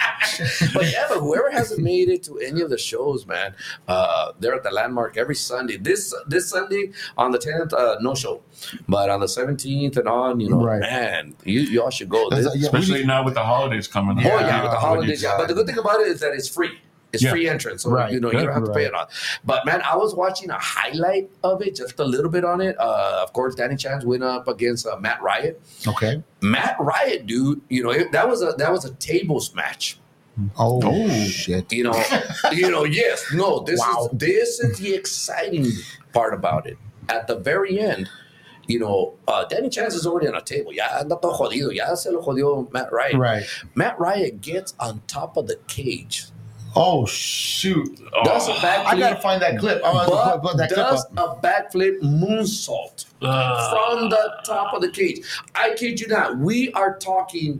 But yeah, but whoever hasn't made it to any of the shows, man, uh, they're at the Landmark every Sunday. This this Sunday on the tenth, uh, no show, but on the seventeenth and on, you know, Right. man, you y'all should go. That's- This- yeah, we especially need- now with the holidays coming up. oh yeah, Yeah, with the when you- holidays, yeah. But the good thing about it is that it's free. It's Yeah. free entrance, so Right. you know you Good. don't have to pay it on. But man, I was watching a highlight of it, just a little bit on it. Uh, of course, Danny Chance went up against uh, Matt Riot. Okay. Matt Riot, dude, you know it, that was a that was a tables match. Oh, Oh. shit. You know, you know, yes, no. This Wow. is this is the exciting part about it. At the very end, you know, uh, Danny Chance is already on a table. Ya anda todo jodido. Ya se lo jodió Matt Riot. Right. Matt Riot gets on top of the cage. Oh shoot. Does a Oh, backflip. I gotta find that clip. I'm gonna but put, put that clip does up. a backflip moonsault uh, from the top of the cage. I kid you not. We are talking,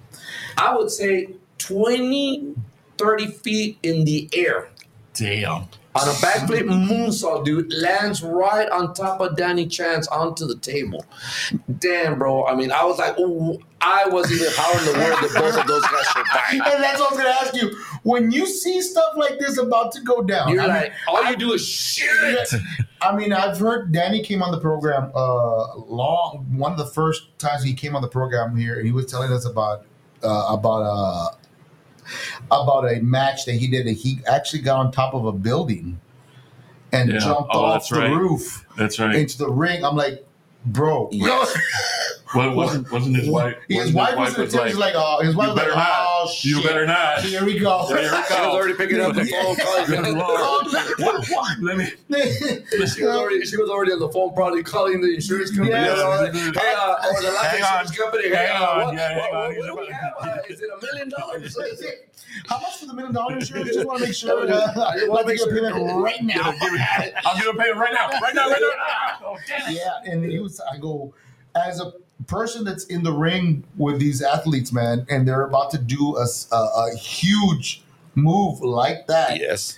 I would say, twenty, thirty feet in the air. damn. On a backflip moonsault, dude, lands right on top of Danny Chance onto the table. Damn, bro. I mean, I was like, oh, I wasn't even how in the world that both of those guys survived. And that's what I was gonna ask you. When you see stuff like this about to go down, You're I mean, like, all you do is shit. I mean, I've heard Danny came on the program uh long one of the first times he came on the program here, and he was telling us about uh, about uh about a match that he did. That he actually got on top of a building and Yeah. jumped Oh, off that's the right. roof That's right. into the ring. I'm like, bro. Yes. Well, wasn't wasn't his wife? His wasn't wife was in the like, like, like, oh, his wife you was like, better not. oh shit. You better not. Here we go. There we She was go. already picking up the phone, calling. Good Lord. Let me. She was already she was already on the phone, probably calling the insurance company. Yeah. and all that. Hey, uh, or the last Hang insurance on. company. Hey, Hang uh, on. what, Yeah, hang what, on. what, what do we have? Uh, is it a million dollars? How much for the million dollar insurance? Just want to make sure. I Uh, just I'd wanna like to make get a sure. payment right now. I'll give a payment right now. Right now. Right now. Oh, damn it. Yeah, and he was. I go as a person that's in the ring with these athletes, man, and they're about to do a, s- a- a huge move like that. Yes.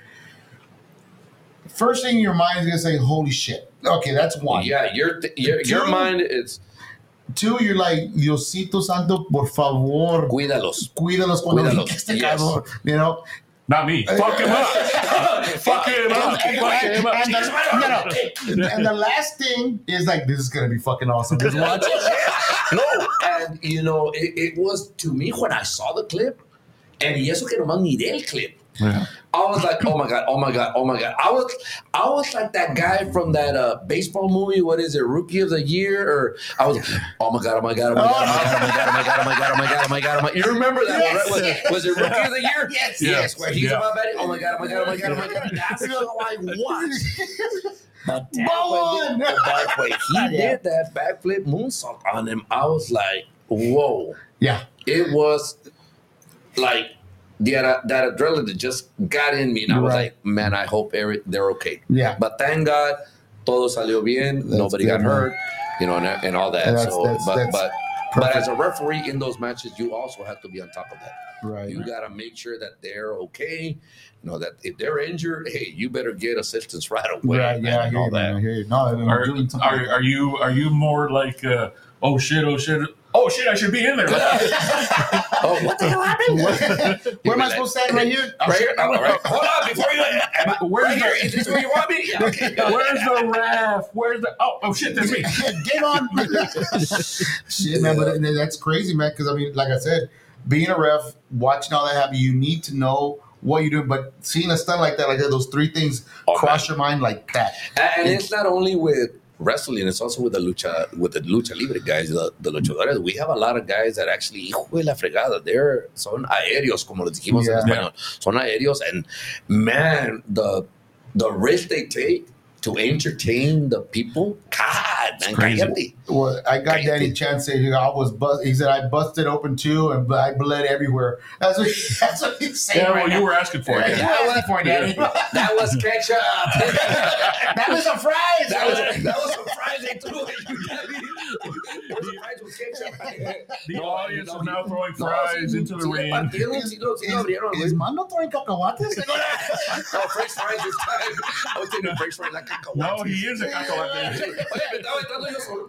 First thing in your mind is gonna say, "Holy shit!" Okay, that's one. Yeah, your th- your, your Two. mind is Two, you're like, Diosito Santo, por favor, cuídalos. cuídalos cuando Cuídalos, brinque este yes. cabrón. You know. Not me. Fuck him up. Fuck him up. And, Fuck him up. and the, no, no. And the last thing is like, this is gonna be fucking awesome. Just watch it. No, and you know, it, it was to me when I saw the clip, and y eso que nomás miré el clip. Yeah. I was like, oh my god, oh my god, oh my god. I was, I was like that guy from that uh, baseball movie. What is it, Rookie of the Year? Or I was, oh my god, oh my god, oh my god, oh my god, oh my god, oh my god, oh my god, oh my god, oh my god. You remember that Yes. one, right? Was, was it Rookie of the Year? Yes, Yeah. yes. Where he's Yeah. about betting. Oh my god, oh my god, oh my god, oh my god. That's how I watched. But damn, Ball when, on. the, but when he Yeah. did that backflip moonsault on him, I was like, whoa. Yeah. It was like that, that adrenaline that just got in me. And I was Right. like, man, I hope every, they're okay. Yeah. But thank God, todo salió bien. That's Nobody good, got man. hurt, you know, and, and all that. That's- so, that's- but, that's- but But as a referee in those matches, you also have to be on top of that. Right. You got to make sure that they're okay. You know, that if they're injured, hey, you better get assistance right away. Right, yeah, I and hear all you, man. that. I hear you. No, I'm Are, doing something. are, are you are you more like uh, oh shit, oh shit, oh shit, I should be in there. Oh, what the hell happened? Where am I supposed to stand? Right here? Right here? All right. Hold on, before you. Am I, Where's right the- here? Is this where you want me? Yeah, okay. Where's the ref? Where's the oh oh shit, that's me. Get on. Shit, man, but that's crazy, man. Because I mean, like I said, being a ref, watching all that happen, you need to know what you're doing. But seeing a stunt like that, like that, those three things Oh, cross man. your mind like that. And it's not only with wrestling, it's also with the lucha, with the lucha libre guys, the, the luchadores. We have a lot of guys that actually, hijo de la fregada, they're son aéreos, como les dijimos Yeah. en español. Son aéreos, and man, the the risk they take to entertain the people, God, man, crazy. cállate. Well, I got Crazy. Danny Chan saying I was bust. He said I busted open too, and I bled everywhere. That's what he, that's what he's saying. Yeah, right well, now. you were asking for it. Yeah, Yeah. I was for it, Danny. That was ketchup. That was a fries. That was that was some fries they threw at you, Daddy. It was fries with ketchup. The audience is now throwing fries into the Sí, ring. partieron, sí lo- sí lo abrieron, Is güey. Mando throwing cacahuates? No, French fries this time. I was thinking French fries like cacahuates. No, he is a cacahuate. Oye, me estaba aventando yo solo.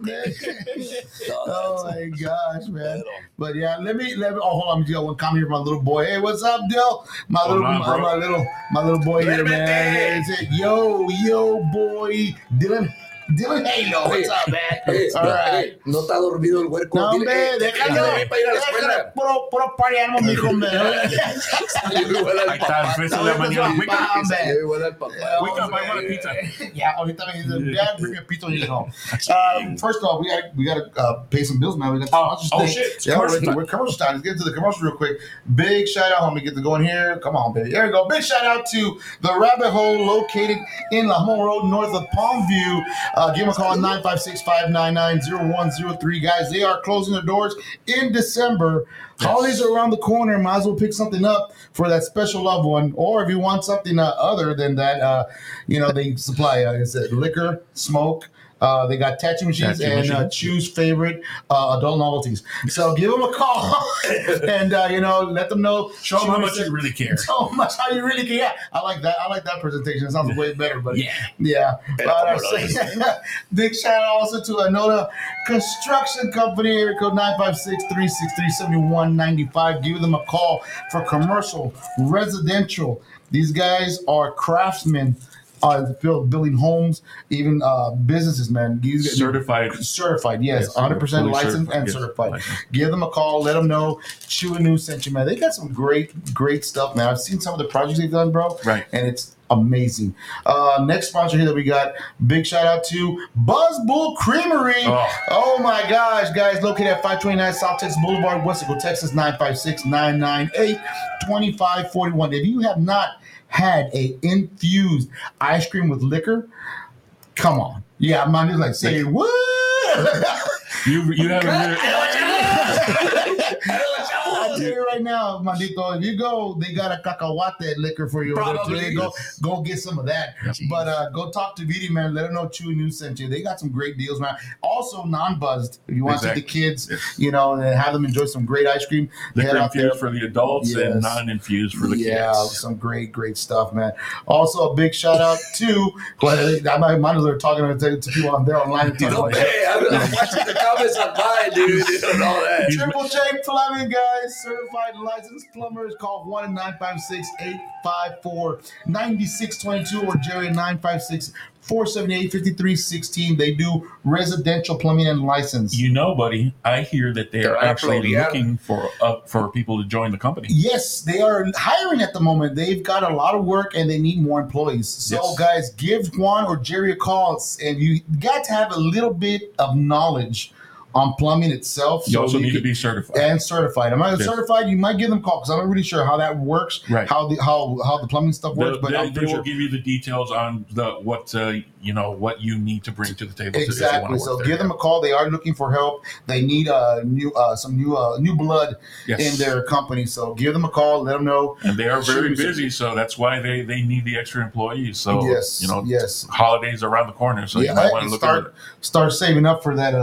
Oh my gosh, man! But yeah, let me let me. Oh, hold on, we got one comment here from my little boy. Hey, what's up, Dill? My Hold little, on, my, bro. my little, my little boy here, man. Vente. It's it. Yo, yo, boy, Dylan, Dylan Halo. What's up, man? Hey, All right. no está dormido el huerco. No, Dile, hombre, eh, déjalo. déjale para ir a la Déjalo. escuela. Puro, puro party mijo, man. Salió igual al Ahí está, papá. el beso de la mañana. Wake up, Salió igual al papá. wake up, I want a pizza. Yeah, ahorita me dice, Dad, bring me a pizza when you get home. Um, first off, we got we got to uh, pay some bills, man. We got Oh, sponsors oh, thing. shit. It's Yeah, commercial we're, time. we're commercial time. Let's get into the commercial real quick. Big shout out, homie. Get to go in here. Come on, baby. There we go. Big shout out to the Rabbit Hole located in La Home Road, north of Palmview. Uh, give them a call at nine five six, five nine nine, zero one zero three. Guys, they are closing their doors in December. Yes. Holidays are around the corner. Might as well pick something up for that special loved one. Or if you want something uh, other than that, uh, you know, they supply, like I said, liquor, smoke. Uh, they got tattoo machines Tattoo and uh, machines. choose favorite uh, adult novelties. So give them a call and, uh, you know, let them know. Show them how much you you really care. so much how you really can. Yeah, I like that. I like that presentation. It sounds way better, but Yeah. yeah. Pero But, uh, como lo dice. big shout out also to Anota Construction Company, area code nine five six, three six three, seven one nine five. Give them a call for commercial, residential. These guys are craftsmen. Uh, build, building homes, even uh, businesses, man. These Certified. certified, yes, Yes, one hundred percent fully licensed certified, and yes, certified. licensed. Give them a call, let them know. Chew and New sent you, man. They got some great, great stuff, man. I've seen some of the projects they've done, bro. Right. And it's amazing. Uh, next sponsor here that we got, big shout out to Buzz Bull Creamery. Oh. Oh my gosh, guys, located at five twenty-nine South Texas Boulevard, Westaco, Texas, nine five six, nine nine eight, two five four one. If you have not had a infused ice cream with liquor, come on. Yeah, mine is like saying, what? You you haven't really, I'll tell you right now, Mandito, if you go, they got a cacahuate liquor for you. Probably. Today. Go, go get some of that. But uh, go talk to Vidi, man. Let them know Chewy News sent you. They got some great deals, man. Also, non-buzzed. If you want to Exactly. take the kids, Yes. you know, and have them enjoy some great ice cream, liquor head out there. infused for the adults Yes. and non-infused for the Yeah, kids. some great, great stuff, man. Also, a big shout out to, well, I might, might as well talking to, to people on there online. You know, hey, I'm, I'm watching the comments on mine, dude. You don't know that. Triple J Plumbing, guys. Certified licensed plumbers. Call one nine five six, eight five four, nine six two two or Jerry nine five six, four seven eight, five three one six. They do residential plumbing and license. You know, buddy, I hear that they are They're actually uploading, yeah. looking for uh, for people to join the company. Yes, they are hiring at the moment. They've got a lot of work and they need more employees. So, Yes. guys, give Juan or Jerry a call. And you got to have a little bit of knowledge on plumbing itself. You so also need can- to be certified. and certified. I'm not Yes. certified. You might give them a call because I'm not really sure how that works. Right. How the how how the plumbing stuff works. They, but they, I'm they pretty will sure. give you the details on the what uh, you know what you need to bring to the table. Exactly. To, So give them a call. They are looking for help. They need uh new uh some new uh new blood Yes. in their company. So give them a call. Let them know. and they are very Choose it. busy, so that's why they, they need the extra employees. So Yes, you know, yes. holidays around the corner, so Yeah, you might want to and look start at it. start saving up for that uh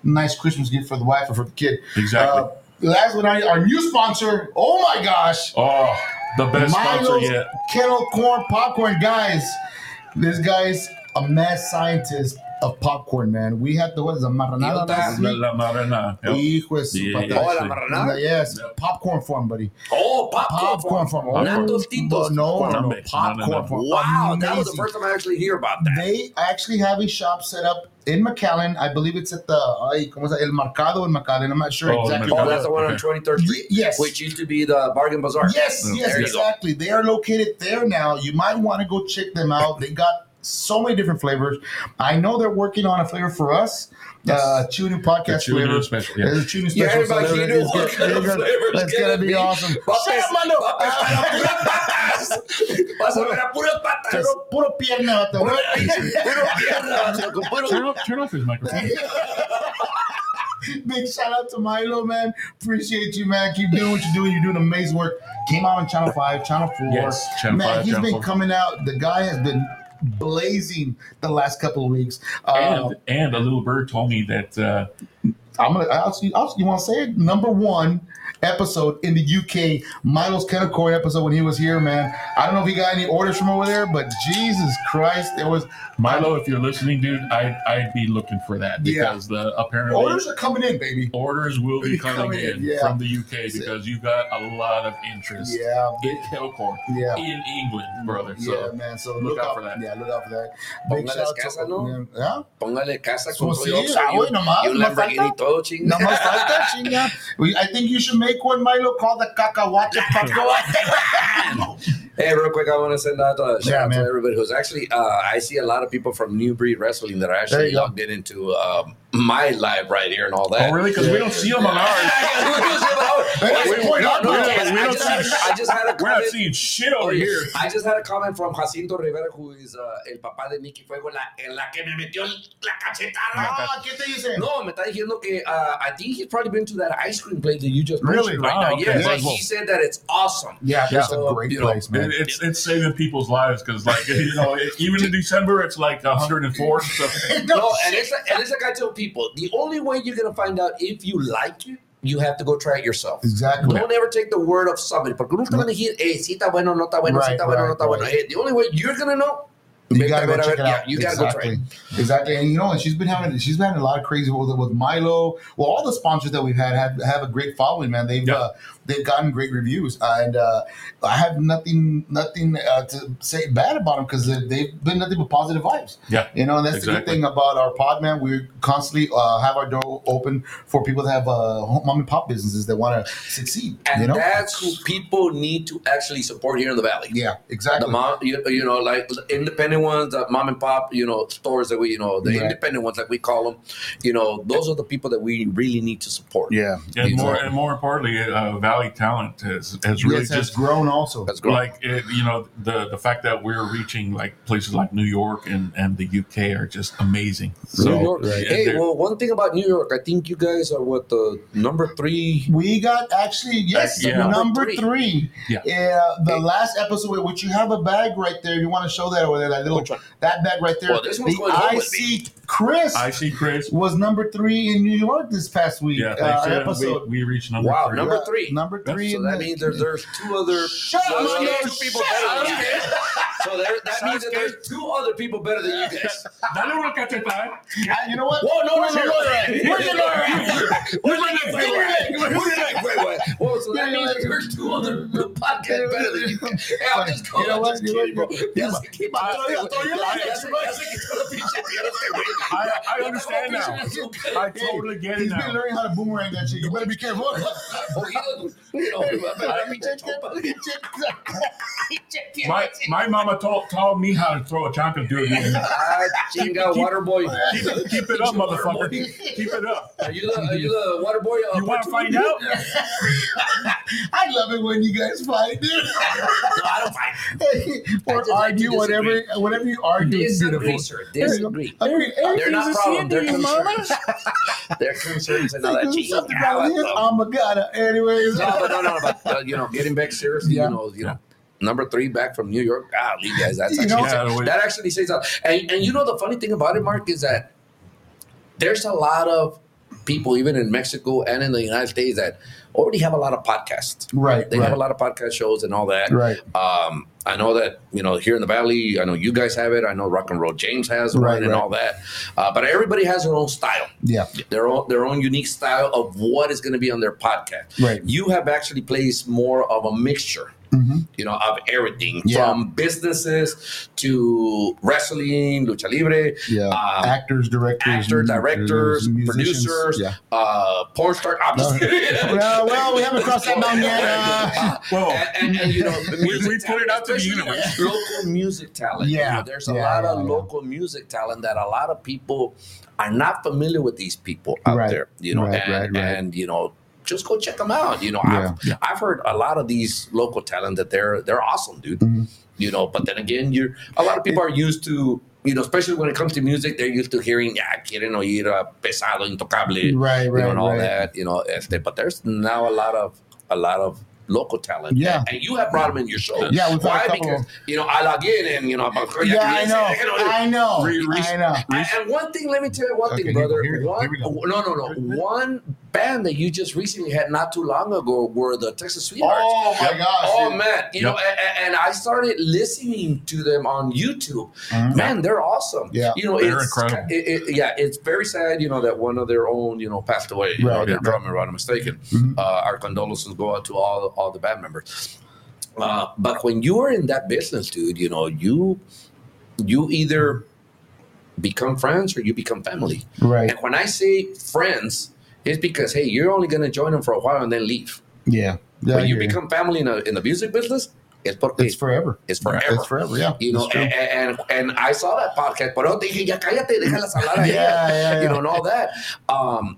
nice Christmas gift for the wife or for the kid. Exactly. Uh, last one, our new sponsor. Oh my gosh. Oh, the best sponsor Milo's yet. Kettle Corn Popcorn, guys. This guy's a mad scientist of popcorn, man. We had the what is a marinada last La, week. la Marana. Yep. Hijo de su Yeah, patada. Oh, la actually. marinada? Yes, Yep. popcorn form, buddy. Oh, popcorn. Popcorn form. form. Not Oh, Tostitos. No, no, no, No, no, popcorn no. form. Wow, that was the Amazing. first time I actually hear about that. They actually have a shop set up in McAllen. I believe it's at the ay, ¿cómo se llama? El Mercado in McAllen. I'm not sure Oh, exactly. El Oh, Mercado. that's the one on Okay. twenty-third Street? Yes. Which used to be the Bargain Bazaar. Yes, yes, There you go. exactly. They are located there now. You might want to go check them out. They got so many different flavors. I know they're working on a flavor for us. Uh, Chunu podcast The Chunu flavor. special, yeah. There's a Chunu Yeah, special. everybody, so you it's know what good. kind of It's flavor it's It's gonna gonna be be. awesome. Papes- Shut up, Mando. Vas a ver a puras patas. Puro, puro pierna, vato. Puro pierna, con puro- Turn off, turn off his microphone. Big shout out to Milo, man. Appreciate you, man. Keep doing what you're doing. You're doing amazing work. Came out on Channel five, Channel four. Yes, Channel man, five, he's Channel been four. coming out. The guy has been blazing the last couple of weeks. Uh, And and a little bird told me that uh, I'm gonna ask you. Ask, you want to say it? Number one episode in the U K, Milo's Kettle Corn episode when he was here, man. I don't know if he got any orders from over there, but Jesus Christ, there was Milo, if you're listening, dude, I'd I'd be looking for that Yeah. because the apparently orders are coming in, baby. orders will be coming, Coming in, in yeah. from the U K because you got a lot of interest Yeah, in kettle corn yeah. in England, brother. Yeah, So man. So look look, out out for that. Yeah, look out for that. Big Póngales shout out casa, to ¿no? yeah. Póngale casa con Pues sí, Toyota ah, y un- güey, nomás, y un nomás Lamborghini falta. todo chinga. No más falta, chinga. We- I think you should make one, Milo, called the Cacahuate Paco. Hey, real quick, I want to send out a shout Yeah, out to man. everybody who's actually. Uh, I see a lot of people from New Breed Wrestling that are There actually you go. logged in into um, my live right here and all that. oh really? Because we don't see them on ours. That's We- the point. No, no, we don't- I we don't just had a- see- I just had a We're not comment. seeing shit over Oye, here. I just had a comment from Jacinto Rivera, who is uh, el papá de Nicky Fuego, la, en la que me metió la cachetada. Ah, ¿qué te dice? No, me está diciendo que uh, I think he's probably been to that ice cream place that you just Really? mentioned right Oh, now. okay. Yes, Yeah. and he said that it's awesome. Yeah, that's So, a great you know, place, man. It, it's it's saving people's lives because like you know it, even in December it's like one hundred four. So No, and it's and it's like I tell people, the only way you're gonna find out if you like it, you have to go try it yourself. Exactly. Don't ever take the word of somebody. Porque uno está van a decir, eh, si está bueno, no está bueno, si Right, está bueno, no right, está bueno. right. Eh, the only way you're gonna know, You vete gotta a go ver, a check ver, it yeah, out. you gotta go try exactly. it. Exactly. And you know, and she's been having she's been having a lot of crazy with, with Milo. Well, all the sponsors that we've had have, have a great following, man. They've Yeah. uh, they've gotten great reviews, and uh, I have nothing nothing uh, to say bad about them because they've been nothing but positive vibes. yeah, You know, and that's the good Exactly. thing about our pod, man. We constantly uh, have our door open for people that have uh, home- mom and pop businesses that want to succeed. And you know, that's who people need to actually support here in the valley. yeah, The exactly. mom, you, you know, like independent ones, the mom and pop, you know, stores that we, you know, the Right. independent ones, like we call them, you know, those are the people that we really need to support. yeah, and more Exactly. and more importantly, uh, Valley Talent has has really yes, has just grown also. That's great. like it, you know the the fact that we're reaching like places like New York and and the U K are just amazing. So New York. right. Hey, they're- well, one thing about New York, I think you guys are what the number three. We got actually yes, Yeah. number Three. three. Yeah. Uh, the Hey. last episode, which you have a bag right there. If you want to show that over there, that little Which one? that bag right there. Well, this one's the going home I with me. see Chris I see Chris. was number three in New York this past week. Yeah, uh, thanks, uh, episode. we, we reached number Wow, three. number Yeah, three. Number three. So in that the- means there, there's two other. Shut up, so Mando, there's two people shut better than up. you guys. So there, that means that there's two other people better than you guys. Dale una cachetada. Ah, you know what? Whoa, no, no, Where's no, your no. lawyer at? Where's your lawyer at? Wait, wait, wait, wait, wait, wait, wait, wait. Whoa, so that Yeah, means yeah. that there's two other podcasts better than you guys. Hey, I'm just You know I'm what? just You know kidding, bro. what? Ya sé que- I- I throw your line Ya at sé- you, ya sé que tú lo pinche tienes, güey. I, I understand now. I totally get it He's been now. learning how to boomerang that shit. You better be careful. Oído, you know, para pinche chupa. My my mama told taught me how to throw a chancla, dude. Ah, chinga, water boy. Keep it, keep it up, motherfucker. Keep it up. Are you the, are you the water boy? Uh, You want to part find two? out? I love it when you guys fight, dude. No, I don't fight. or I just like to argue, whatever, whatever you argue. is Disagree, beautiful. sir. Disagree. Agree. They're not problems. They're concerns. They're concerns and all that. Like, something Chinga, wrong with vato. Oh my god. Anyways, No, but no, no, but uh, you know, getting back seriously, Yeah. you know, you know, number three back from New York. Ah, you guys, that's You actually know- Yeah, we- that actually says that. And and you know the funny thing about it, Mark, is that there's a lot of people, even in Mexico and in the United States, that already have a lot of podcasts. Right. They right. have a lot of podcast shows and all that. Right. Um, I know that, you know, here in the Valley, I know you guys have it. I know Rock and Roll James has Right, one and right. all that. Uh, but everybody has their own style. Yeah. Their own, their own unique style of what is going to be on their podcast. Right. You have actually placed more of a mixture. Mm-hmm. You know, of everything Yeah. from businesses to wrestling, lucha libre, Yeah. um, Actors, directors, actor, mu- directors, musicians. producers, Yeah. uh, porn star. I'm just No. kidding. well, well, we haven't crossed that mountain yet. Uh, Well, and, and, and, you know, the we, music we put it out to the especially universe. local music talent. You Yeah. know, there's a Yeah, lot yeah, of yeah. local music talent that a lot of people are not familiar with these people out Right. there. You know, Right, and, right, right. and you know. Just go check them out. You know, Yeah. I've, I've heard a lot of these local talent that they're they're awesome, dude. Mhm. You know, but then again, you're a lot of people are used to, you know, especially when it comes to music, they're used to hearing, yeah, quieren oír a pesado, intocable, Right, you know, right, and all right. that. You know, este, but there's now a lot of a lot of local talent. Yeah. and you have brought them in your show. Yeah, we've had a why? couple Because of- you know, Alaguin and you know, Yeah, I know. I know. Re- re- I know. and, and one thing, let me tell you one Okay, thing, here- brother. here- one, here we go. no, no, no. One band that you just recently had not too long ago were the Texas Sweethearts. Oh my Yep. gosh. Oh dude. man, you Yep. know, and, and I started listening to them on YouTube. Mhm. Man, they're awesome. Yeah. you know, They're it's incredible. It, it, yeah, it's very sad. You know that one of their own, you know, passed away. You Right, know, their right. drummer, if I'm not mistaken. Mhm. Uh, our condolences go out to all all the band members. Uh, but when you are in that business, dude, you know, you you either become friends or you become family. Right. And when I say friends, it's because hey, you're only going to join them for a while and then leave. Yeah. Yeah. When I you hear become family in, a, in the music business, it's porque It's forever. it's forever. It's forever. Yeah. You know, It's true. and, and and I saw that podcast, pero te dije, ya cállate, déjalas hablar a Yeah, ella, yeah, you know, yeah. and all that. Um,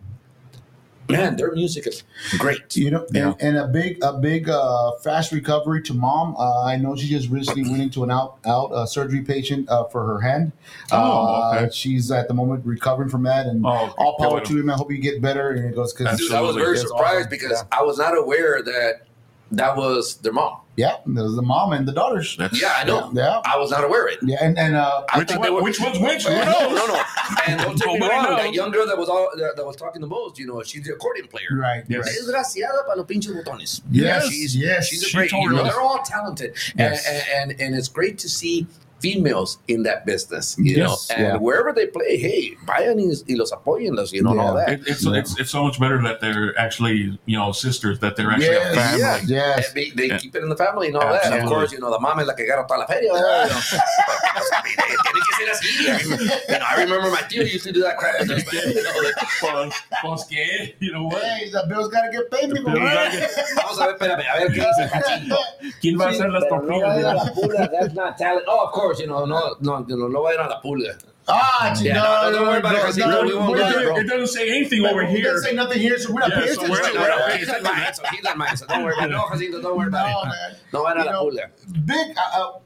man, their music is great. You know, Yeah. and, and a big, a big, uh, fast recovery to mom. Uh, I know she just recently went into an out, out uh, surgery patient uh, for her hand. Oh, uh, okay. She's at the moment recovering from that, and Oh, all power good. to him. I hope you get better. And it goes because Dude, I was Absolutely. very That's surprised awesome. because Yeah. I was not aware that that was their mom. yeah, there's the mom and the daughters. That's, Yeah, I know. Yeah, I was not aware of it. yeah, and and uh, I Which, thought they one, were- which one's which? Who No, knows? no, no. And don't take me Nobody wrong. knows. That young girl that was all that, that was talking the most, you know, she's the accordion player. right, Yes. right. Desgraciada para los pinches botones. Yes, she's, yes. she's a She great. told You know, us. they're all talented, Yes. and, and, and and it's great to see females in that business. You Yes, know, and yeah. wherever they play, hey, vayan y, y los apoyen, los, you know, and all Yeah. that. It, it's, it's it's so much better that they're actually, you know, sisters, that they're actually Yes, a family. yeah. Yes. And they, they Yeah. keep it in the family and all that. Absolutely. Of course, you know, the mom is la que gana toda la feria. You know, But, I mean, tiene que ser así. I remember, you know, I remember my tío used to do that crap with us, man. You know, like, Pues, pues, ¿qué? You know what? Hey, the bill's gotta get paid, people. Bill's right? gotta get- vamos a ver, espérame, a ver qué dice Cachito. ¿Quién va a hacer las Pero no tortillas? vayan a la pulga, that's not talent. Oh, of course, you know, no, no, you know, no vayan a la pulga. Ah, Yeah, no, don't worry about it, 'cause he no, really no, won't we're get not- it, bro. It doesn't say anything over We here. didn't say nothing here, so we're not Yeah, paying so attention. we're- No, we're no, not no, he's not mine, so he's not mine, so don't worry about it. No, Jacinto, don't worry about No, it. man. No vayan a You la know, pulga. big, uh, uh,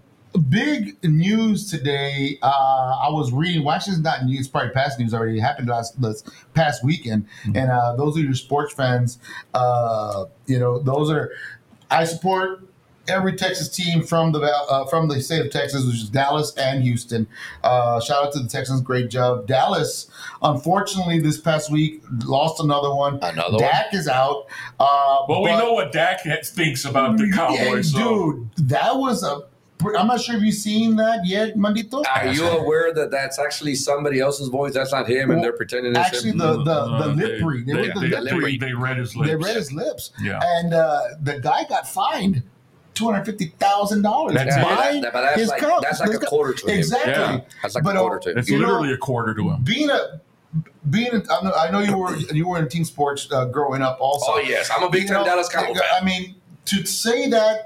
big news today. Uh, I was reading. Well, actually, it's not news. It's probably past news already. It happened last this past weekend. And uh, those are your sports fans. Uh, you know, those are. I support every Texas team from the uh, from the state of Texas, which is Dallas and Houston. Uh, shout out to the Texans, great job. Dallas, unfortunately, this past week lost another one. Another one? Dak is out. Uh, Well, we but- know what Dak thinks about the Cowboys. yeah, so. dude, that was a. I'm not sure if you've seen that yet, Mandito. Are you aware that that's actually somebody else's voice? That's not him, and Well, they're pretending it's Actually, him. the the, the Uh, lip they- read. It They, was the they, lip they, read. they read his lips. They read his lips. Yeah. And uh, the guy got fined two hundred fifty thousand dollars That's Yeah, by but that- but that's his like cup. that's like His a cup. quarter to him. Exactly. Yeah. That's like But, a uh, quarter to him. It's You know- literally a quarter to him. Being a being, a, I know, I know you were you were in team sports uh, growing up. Also, Oh yes, I'm a big You time know, Dallas Cowboy fan. I mean, to say that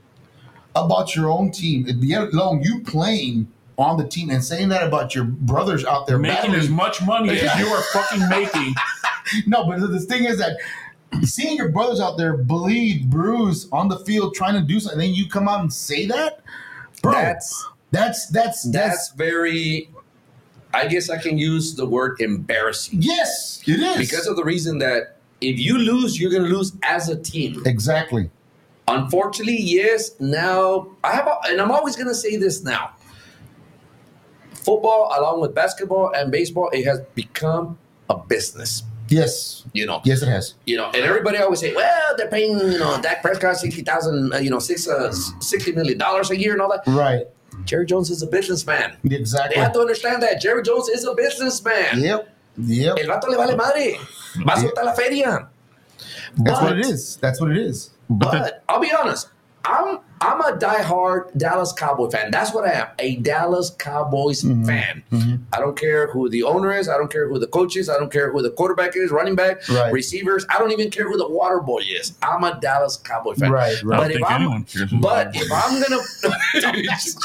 about your own team, let alone you playing on the team, and saying that about your brothers out there Making battling- as much money as you are fucking making. No, but the thing is that seeing your brothers out there bleed, bruise on the field, trying to do something, and then you come out and say that, bro. That's that's that's that's, that's very. I guess I can use the word embarrassing yes, it is because of the reason that if you lose, you're going to lose as a team. exactly. Unfortunately, yes. Now I have, a, and I'm always going to say this now. Football, along with basketball and baseball, it has become a business. Yes. You know. Yes, it has. You know, and everybody always say, well, they're paying, you know, Dak Prescott sixty thousand, uh, you know, six, uh, sixty million dollars a year and all that. Right. Jerry Jones is a businessman. Exactly. They have to understand that. Jerry Jones is a businessman. Yep. Yep. El vato le vale madre. Va a soltar la feria. That's But- what it is. That's what it is. But I'll be honest, I'm I'm a diehard Dallas Cowboy fan. That's what I am, a Dallas Cowboys Mm-hmm. fan. I don't care who the owner is. I don't care who the coach is. I don't care who the quarterback is, running back, Right. receivers. I don't even care who the water boy is. I'm a Dallas Cowboy fan. Right, right. I But don't if think I'm, anyone cares who the but water if boy I'm gonna,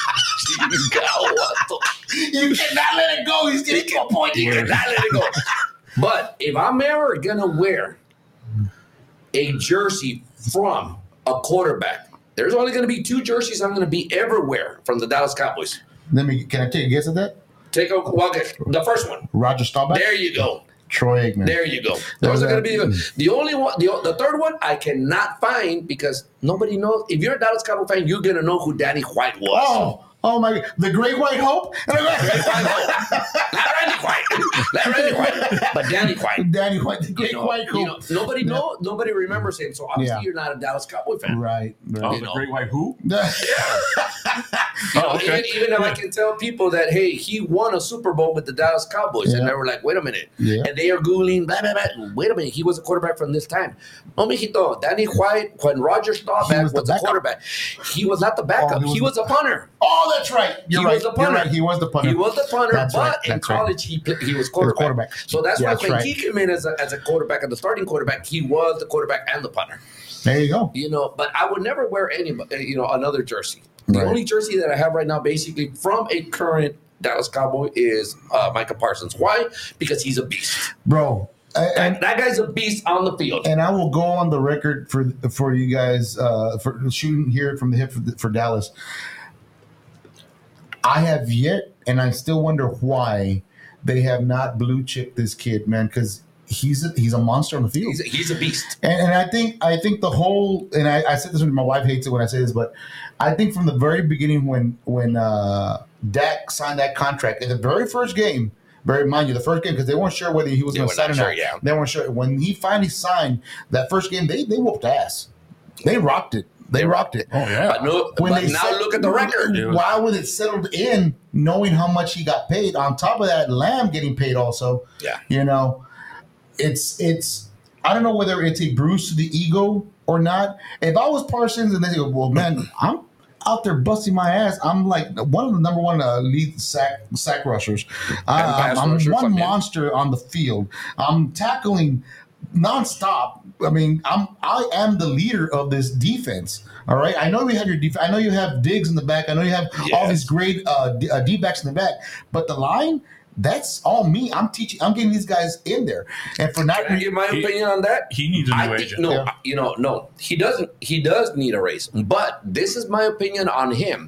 You cannot let it go. He's getting to a point. you cannot let it go. But if I'm ever gonna wear a jersey from a quarterback, there's only gonna be two jerseys I'm gonna be everywhere from the Dallas Cowboys. Let me. Can I take a guess at that? Take a walk at the first one. Roger Staubach. There you go. Troy Aikman. There you go. Those are going to be the, the only one. The, the third one I cannot find because nobody knows. If you're a Dallas Cowboy fan, you're going to know who Danny White was. Oh, oh my God. The Great White Hope? Great White Hope. Not Randy White. Not Randy White, but Danny White. Danny White, the Great You know, White you Hope. know, nobody know. Nobody remembers him. So obviously Yeah. you're not a Dallas Cowboy fan. Right. right. Oh, You the know. Great White Who? Yeah. You know, Oh, okay. even, even if I can tell people that, hey, he won a Super Bowl with the Dallas Cowboys, Yeah. and they were like, wait a minute. Yeah. And they are Googling, blah, blah, blah. Wait a minute, he was a quarterback from this time. No, mijito, Danny White, when Roger Staubach He was, was the a backup. quarterback, he was not the backup. Oh, he he, was was a punter. Oh, that's right. You're He right. was the You're punter. right. He was the punter. He was the punter, That's but right. in That's right. college, he pl- he was quarterback. quarterback. So that's Yeah, why that's when right. he came in as a, as a quarterback and the starting quarterback, he was the quarterback and the punter. There you go. You know, but I would never wear any, you know, another jersey. The Right. only jersey that I have right now, basically from a current Dallas Cowboy, is uh, Micah Parsons. Why? Because he's a beast. Bro. That, And, that guy's a beast on the field. and I will go on the record for for you guys uh, for shooting here from the hip for, for Dallas. I have yet, and I still wonder why they have not blue chipped this kid, man, because he's a, he's a monster on the field. He's a, he's a beast. And, and I think I think the whole and I, I said this when my wife hates it when I say this, but I think from the very beginning when when uh, Dak signed that contract in the very first game, very mind you, the first game because they weren't sure whether he was They going were to sign not or sure, not. yeah. They weren't sure when he finally signed that first game. They they whooped ass. They rocked it. They rocked it. Oh, yeah. But, no, When but they now set- look at the record. It was- Why would it settled in, knowing how much he got paid? On top of that, Lamb getting paid also. Yeah. You know, it's it's. I don't know whether it's a bruise to the ego or not. If I was Parsons and they go, well, man, I'm out there busting my ass. I'm like one of the number one uh, lead sack sack rushers. I, pass I'm, I'm rushers, one I mean. monster on the field. I'm tackling nonstop. I mean, I'm I am the leader of this defense. All right. I know you have your def- I know you have Diggs in the back. I know you have all Yes. these great uh, D- uh, D-backs in the back. But the line, that's all me. I'm teaching. I'm getting these guys in there. And for not Can I give my He- opinion on that? He needs a new I think, agent. no, Yeah. you know, no, he doesn't. He does need a raise, but this is my opinion on him.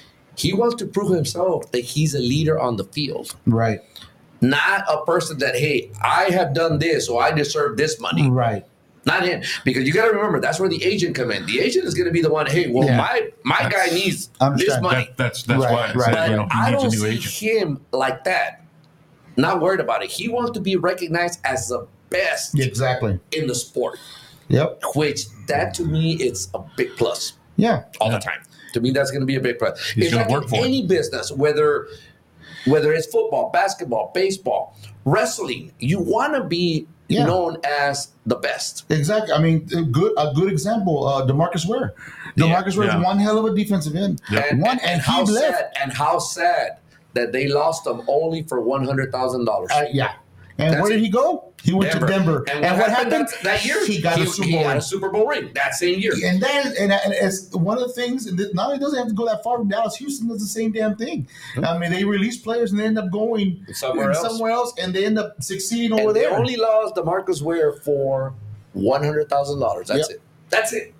He wants to prove himself that he's a leader on the field, right, not a person that, hey, I have done this, so I deserve this money. right. Not him, because you got to remember that's where the agent come in. The agent is going to be the one. Hey, well, Yeah. my my guy needs this Understand. money. That, that's that's Right, why I right. said, But you know, I he don't needs a new see agent. him like that. Not worried about it. He wants to be recognized as the best Yeah, exactly. in the sport, Yep. which that to me it's a big plus Yeah. all Yeah. the time. To me, that's going to be a big plus. He's it's gonna like work in for it. any business, whether whether it's football, basketball, baseball, wrestling. You want to be Yeah. known as the best. Exactly. I mean, a good a good example. Uh, Demarcus Ware. Demarcus Ware is yeah. one hell of a defensive end. Yeah. And, One and, and, how he left. sad and how sad that they lost him only for one hundred thousand dollars. Uh, yeah. And That's where did it. he go? He went to Denver. And, what happened, that, that year? He got a Super he Bowl got ring. a Super Bowl ring that same year. And that and, and it's one of the things. And not only does it have to go that far from Dallas, Houston does the same damn thing. I mean, they release players and they end up going Somewhere else. somewhere else, and they end up succeeding over And they there. only lost DeMarcus Ware for one hundred thousand dollars. That's Yep. it. That's it.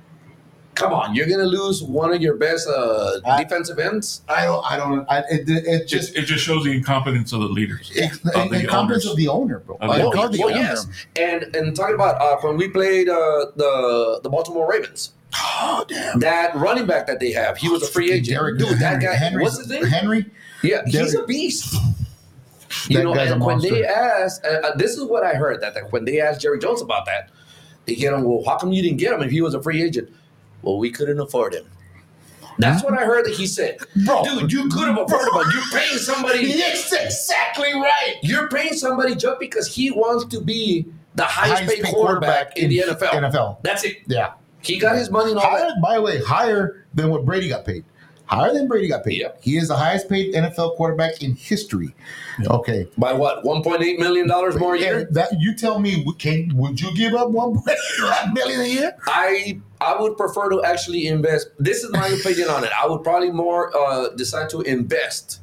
Come on, you're gonna lose one of your best uh, I- defensive ends. I don't. I don't. I, it, it Just, just it just shows the incompetence of the leaders, it's of the the incompetence owners. of the owner, bro. Of the I owner. call the Well, owner. yes, and and talking about uh, when we played uh, the the Baltimore Ravens, Oh damn. that running back that they have, he was a free agent. Derek, Dude, that guy, Henry's- what's his name? Henry. Yeah, he's Derek- a beast. You That know, guy's a and when monster. they asked, uh, uh, this is what I heard that, that when they asked Jerry Jones about that, they get him. Well, how come you didn't get him if he was a free agent? Well, we couldn't afford him. That's what I heard that he said. Bro. Dude, you could have afforded him. You're paying somebody. That's exactly right. You're paying somebody just because he wants to be the highest, Highest paid paid quarterback, quarterback in the in N F L. N F L. That's it. Yeah. He got his money and all Higher, that. by the way, higher than what Brady got paid. Higher than Brady got paid. Yep. He is the highest paid N F L quarterback in history. Okay. By what? one point eight million dollars more a Yeah, year? that you tell me, would- can would you give up one point eight million a year? I I would prefer to actually invest. This is my opinion on it. I would probably more uh, decide to invest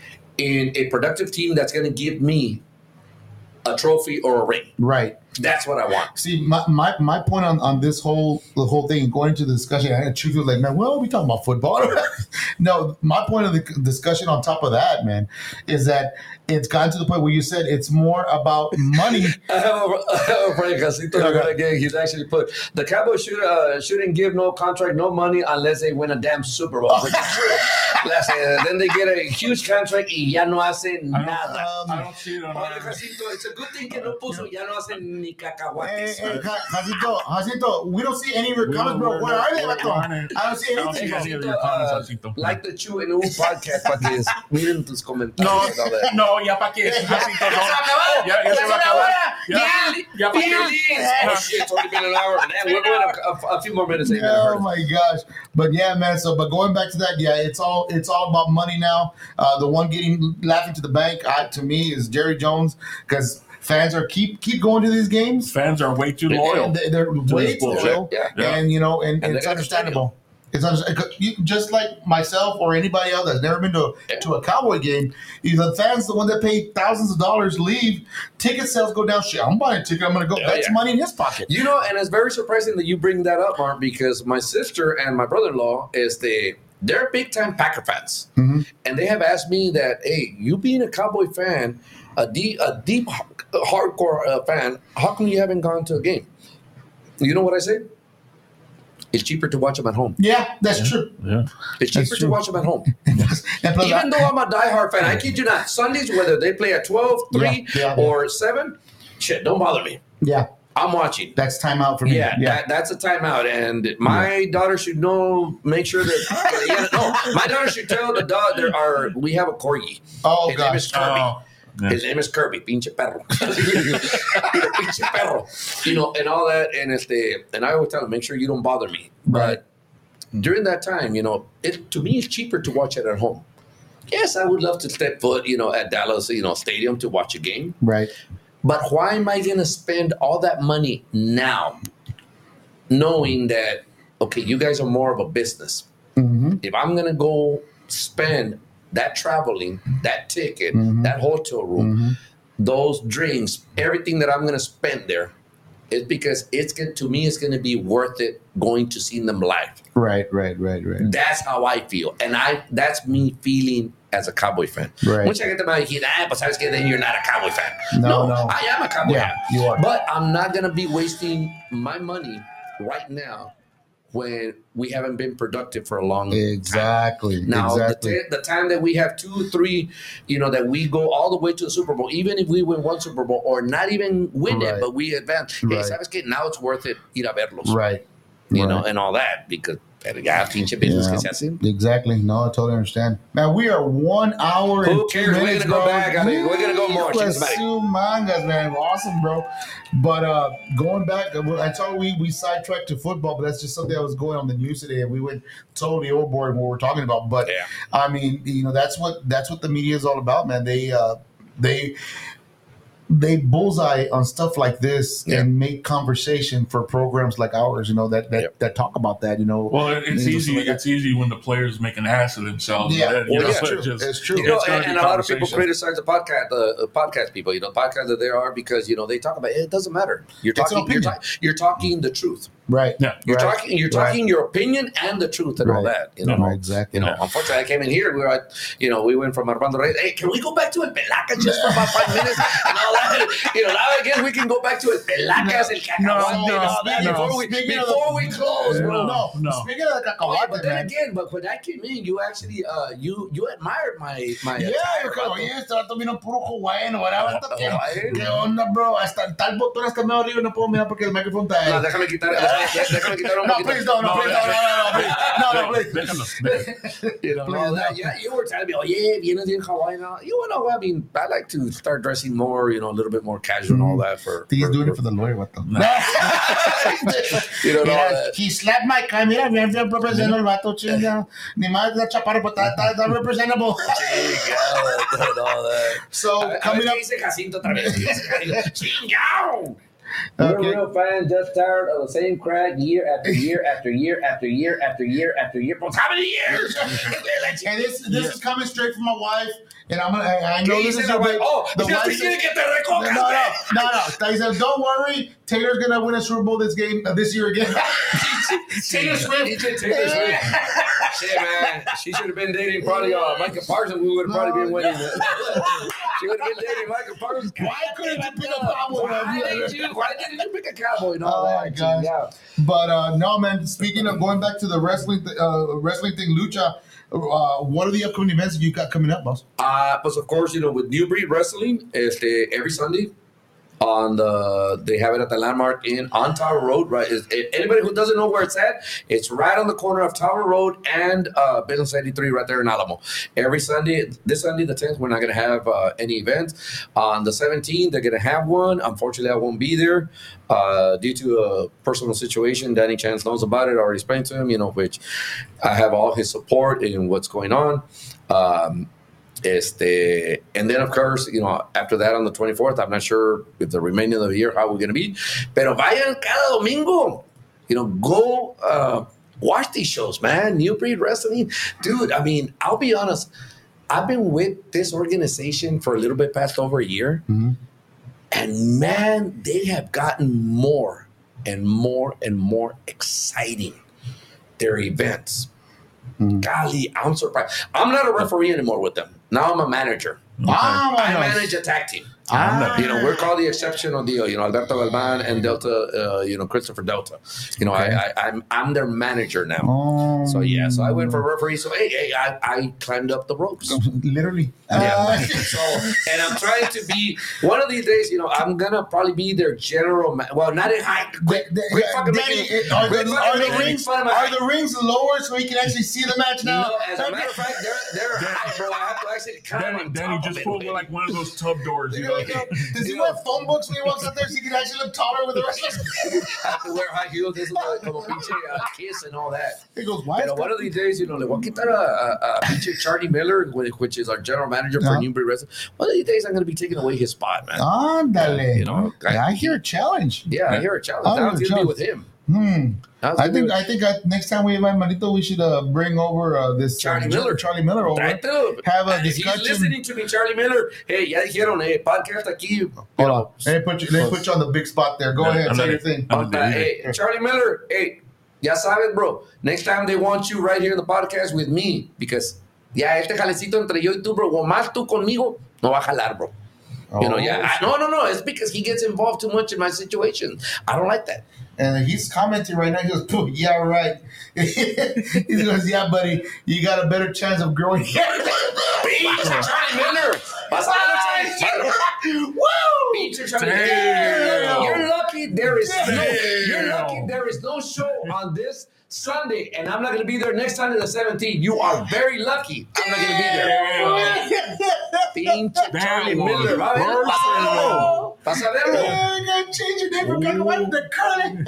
in a productive team that's going to give me a trophy or a ring. Right. That's what I want. See, my, my, my point on, on this whole the whole thing, going into the discussion, I had to feel like, man, well, we talking about football. No, my point of the discussion on top of that, man, is that it's gotten to the point where you said it's more about money. I have a, I have a friend, Casito Okay. Rivera, he's actually put, the Cowboys should, uh, shouldn't give no contract, no money unless they win a damn Super Bowl, which is true. Let's say, uh, then they get a huge contract y ya no hacen nada. I don't see it on Oye, our- Casito, it's a good thing que no puso, ya no hacen ni Hey, cacahuates. hey, Ja- Jacinto, Jacinto, we don't see any of your We comments, don't- bro. we're Where not- are they, we're Vato? not- I don't see I don't see anything. any of your comments, Jacinto. Like the Chew en un podcast para que miren tus comentarios. No, and all that. no, ya para qué. Jacinto, no. acabar. Ya, ya se va a acabar. Ya, ya para Here qué. it is. Oh shit, it's only been an hour. Man, we're going a, a, a few more minutes. Ain't Oh gonna hurt. my gosh! But yeah, man. So, but going back to that, yeah, it's all it's all about money now. Uh, the one getting laughing to the bank, uh, to me, is Jerry Jones, because fans are keep keep going to these games. Fans are way too loyal. And they, they're way this too bullshit. loyal, Yeah. Yeah. and you know, and, And it's they got understandable. It's understandable. You, just like myself or anybody else that's never been to Yeah. to a Cowboy game. If the fans, the one that paid thousands of dollars, leave, ticket sales go down. Shit, I'm buying a ticket. I'm going to go. Yeah, That's yeah. money in his pocket. You know, and it's very surprising that you bring that up, Mark, because my sister and my brother-in-law is the they're big time Packer fans, Mhm. and they have asked me that, hey, you being a Cowboy fan, a deep, a deep hardcore uh, fan, how come you haven't gone to a game? You know what I say? It's cheaper to watch them at home. Yeah, that's true. Yeah. It's That's cheaper to true. watch them at home. And plus, Even though I'm a diehard fan, I kid you not, Sundays, whether they play at twelve, three, Yeah, yeah, or seven, shit, don't bother me. yeah, I'm watching. that's time out for me. Yeah, That, that's a timeout, and my daughter should know. Make sure that yeah, no, my daughter should tell the dog there are. We have a corgi. Oh His name is gosh. Kirby. Oh, yeah. His name is Kirby, pinche perro, pinche perro. You know, and all that, and it's the. And I always tell him, make sure you don't bother me. Right. But during that time, you know, it to me it's cheaper to watch it at home. Yes, I would love to step foot, you know, at Dallas, you know, stadium to watch a game. Right. But why am I going to spend all that money now, knowing that, okay, you guys are more of a business? Mm-hmm. If I'm going to go spend that traveling, that ticket, Mhm. that hotel room, Mm-hmm. those drinks, everything that I'm going to spend there, it's because it's going to me, it's going to be worth it going to see them live. Right. Right. Right. Right. That's how I feel. And I that's me feeling as a Cowboy fan. Right. Mucha gente me dice, ah, pues sabes que then you're not a Cowboy fan. No, no. I am a Cowboy Yeah, fan. you are. But I'm not going to be wasting my money right now when we haven't been productive for a long time. Exactly. Now, exactly. the, t- the time that we have two, three, you know, that we go all the way to the Super Bowl, even if we win one Super Bowl or not even win Right. it, but we advance. Hey, Right. ¿sabes qué? Now it's worth it ir a verlos. Right. You right. know, and all that because ya pinche business Yeah. que se hacen. Exactly. No, I totally understand. Man, we are one hour Who and two cares? We're minutes, gonna go bro. back. I mean, we're gonna go more. Let's Chingas, sue mangas, man. Awesome, bro. But uh, going back, I told we we sidetracked to football, but that's just something that was going on the news today, and we went totally overboard in what we're talking about. But Yeah. I mean, you know, that's what that's what the media is all about, man. They uh, they. They bullseye on stuff like this Yeah. and make conversation for programs like ours, you know, that that, Yep. that talk about that, you know. Well, it- it's You know, easy. so like It's easy when the players make an ass of themselves. Yeah. Then, you Well, know, yeah, so true. it just- It's true. You know, It's gonna and, be and a lot of people conversation. criticize the podcast, the uh, podcast people. You know, podcasts that they are because you know they talk about it. It doesn't matter. You're It's an talking. You're, opinion. ta- you're talking the truth. Right. Yeah. You're Right. talking. You're Right. talking your opinion and the truth and all Right. that. You know. Right, exactly. You know. Yeah. Unfortunately, I came in here. We were, at, you know, we went from Armando Reyes. Hey, can we go back to El Pelacas just for about five minutes and all that? You know, now I guess we can go back to El Pelacas, El Cacahuate, No, and all that no. before we Speaking of before the- we close, bro. No, No. Speaking of the Oh, yeah, cacahuate, but then man. again, but when I came in, you actually, uh, you you admired my my. Yeah, attire, yo creo, vato. oye, este vato vino puro hawaiano, ¿verdad? Vato? ¿Qué, Hawaiian. ¿Qué onda, bro? Hasta el tal botón hasta medio arriba no puedo mirar porque el micrófono está ahí. No, déjame quitar, déjame, déjame quitar un No, poquito. please, no, no, please, no, no, no, no, please. No, no, please. Déjalo, déjalo. You know, Please, all that. no. Yeah, you were telling me, oh yeah, vienes in Hawaii now. You know, I mean, I like to start dressing more, you know, a little bit more casual and all that. For I think he's for- doing for- it for the lawyer, what the? You know, all Mira, that. he slapped my car. Mira, bien, bien representando el vato, chinga. Ni más de chaparro, pero está, está, está representable. Chingado, and all that. So, A- a coming ver up. qué dice Jacinto otra vez. Chingao. We're Okay. real fans, just tired of the same crap year after year after year after year after year after year. Pues, how many years? And this this is coming straight from my wife, and I'm gonna. I I know ¿Qué this dice is la your wife? big. Oh, the es que wife tú quieres says- que te no, recojas, no, güey. no, no. He said, "Don't worry, Taylor's gonna win a Super Bowl this game uh, this year again." Taylor Swift. D J Taylor Swift. Shit, man. She should have been dating probably uh, Michael Parsons. We would have probably been winning. She would have been dating Michael Parsons. Why couldn't you pick a cowboy? Why did you? Why didn't you pick a cowboy? And all Oh that? my gosh. Yeah. But uh, no, man. Speaking of going back to the wrestling, th- uh, wrestling thing, lucha. Uh, what are the upcoming events that you got coming up, boss? Uh, but of course, you know, with New Breed Wrestling, este, every Sunday on the they have it at the Landmark Inn on Tower Road. Right, is anybody who doesn't know where it's at, it's right on the corner of Tower Road and uh, Business eighty-three, right there in Alamo. Every Sunday, this Sunday the tenth, we're not gonna have uh, any events. On the seventeenth, they're gonna have one. Unfortunately, I won't be there uh, due to a personal situation. Danny Chance knows about it. I already explained to him, you know, which I have all his support in what's going on. Um, Este, and then, of course, you know, after that on the twenty-fourth, I'm not sure if the remaining of the year how we're going to be. Pero vayan cada domingo. You know, go uh, watch these shows, man. New Breed Wrestling. Dude, I mean, I'll be honest. I've been with this organization for a little bit past over a year. Mhm. And, man, they have gotten more and more and more exciting. Their events. Mhm. Golly, I'm surprised. I'm not a referee anymore with them. Now I'm a manager. Ah, I vámonos. manage a tag team. Ah. You know, we're called the exceptional deal. You know, Alberto Galvan and Delta. Uh, you know, Christopher Delta. You know, Okay. I, I, I'm I'm their manager now. Oh. So yeah, so I went for referee. So hey, hey, I, I climbed up the ropes. Literally. Yeah. Uh, So, and I'm trying to be one of these days. You know, I'm gonna probably be their general. Ma- well, not in high. Quit, the- quit fucking Danny, making. are, quit the, fucking are, the making rings, fun of my are height. the rings lower so we can actually see the match now? No, as a matter of fact, they're they're high, bro. I have to actually climb Danny, on Danny top just of it, pulled baby. like one of those tub doors, you know. Does he wear phone books when he walks out there so he can actually look taller with the wrestlers? I have to wear high heels. This is like como pinche uh, Kiss and all that. He goes, why? Pero is one that- of these days, you know, le voy a quitar a, a, a pinche Charlie Miller, wh- which is our general manager for Uh-huh. New Breed Wrestling. One of these days, I'm going to be taking away his spot, man. Ándale. You know, I- I hear a challenge. Yeah, I hear a challenge. Oh, Now it's a going to be challenge. with him. Hmm. Now it's I gonna be think with- I think I, next time we invite Manito, we should uh, bring over uh, this Charlie uh, Miller. Charlie Miller over. Right through. Have a And if discussion. he's listening to me, Charlie Miller. Hey, ya dijeron, eh, podcast aquí. You know, Let me put you, let me put you on the big spot there. Go Yeah, ahead, I'm say not- your thing. I'm Uh, hey, Charlie Miller, hey, ya sabes, bro. Next time they want you right here in the podcast with me because ya este jalecito entre yo y tú, bro, o más tú conmigo, no va a jalar, bro. You know, Oh, yeah. I, no, no, no. It's because he gets involved too much in my situation. I don't like that. And he's commenting right now. He goes, "Pooh, yeah, right." He goes, "Yeah, buddy, you got a better chance of growing hair." Pinche Charlie Miller. Vas a ver, Charlie. Woo! Pinche Charlie Damn. Miller. You're lucky there is no. Damn. You're lucky there is no show on this Sunday, and I'm not going to be there next Sunday, the seventeenth. You are very lucky. I'm not going to be there. Pinche Charlie That was Miller. Va a ver, vas a verlo. Vas a verlo. Yeah, you gotta change your name from Cacahuate to Curly.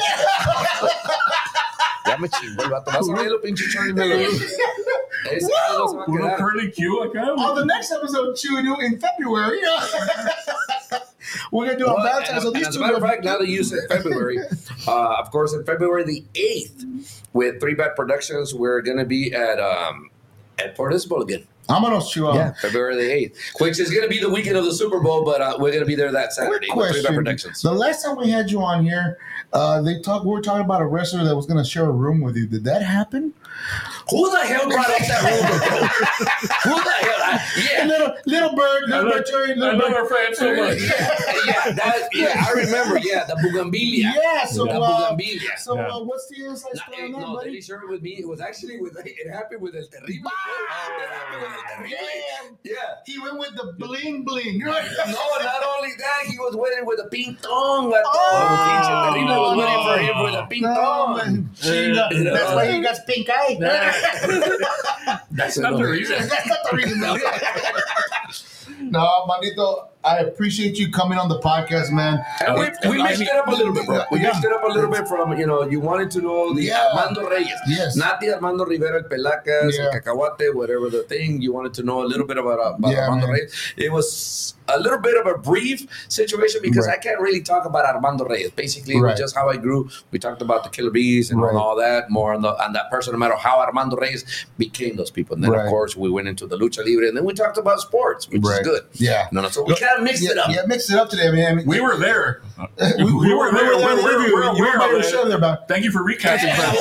Ya me chingó el vato. Vas a verlo, pinche Charlie Miller. Ese no se va a Puro quedar. curly Q acá. On the next episode of Chew New in February, we're gonna do a Well, Valentine's. and, So and these as two a matter of are- fact, now that you said February, uh, of course, in February the eighth, with Three Bad Productions, we're going to be at um, at Port Isabel again. Vámonos, Chua. Yeah, February the eighth, which is going to be the weekend of the Super Bowl, but uh, we're going to be there that Saturday with three bet predictions. The last time we had you on here, uh, they talked. We were talking about a wrestler that was going to share a room with you. Did that happen? Who the hell brought up that rumor, bro? Who the hell? I, yeah, little little bird, little bird, Terry, little I love bird. our friend so much. yeah, that, yeah, I remember. Yeah, the Bugambilia. Yeah, so the uh, Bugambilia. so Yeah. uh, what's the inside No, story eh, on that, no, buddy? Denny shared it with me. It was actually with it happened with El Terrible. bro. It happened with El Terrible. Damn. Yeah. He went with the bling bling. No, not only that, he was waiting with a pintón. vato. Oh, Pinche Terrible was waiting no. for him with a No, pintón. man. Chinga. That's why he got pink eye. That's not the reason. That's not the reason. No, no, Manito, I appreciate you coming on the podcast, man. And we, we I mixed mean- it up a little bit, bro. We Yeah. mixed it up a little bit from, you know, you wanted to know the Yeah. Armando Reyes. Yes. Not the Armando Rivera, el Pelacas, Yeah. el Cacahuate, whatever the thing. You wanted to know a little bit about, about Yeah, Armando man. Reyes. It was a little bit of a brief situation because Right. I can't really talk about Armando Reyes. Basically, it Right. was just how I grew. We talked about the Killer Bees and Right. all that, more on, the, on that personal matter, how Armando Reyes became those people. And then, Right. of course, we went into the Lucha Libre, and then we talked about sports, which Right. is good. Yeah. No, no, so we kind of mixed yeah, it up. Yeah, mix it up today, man. We were there. we, we were there. We were there. You were by yourself there, man. Thank you for recapping that.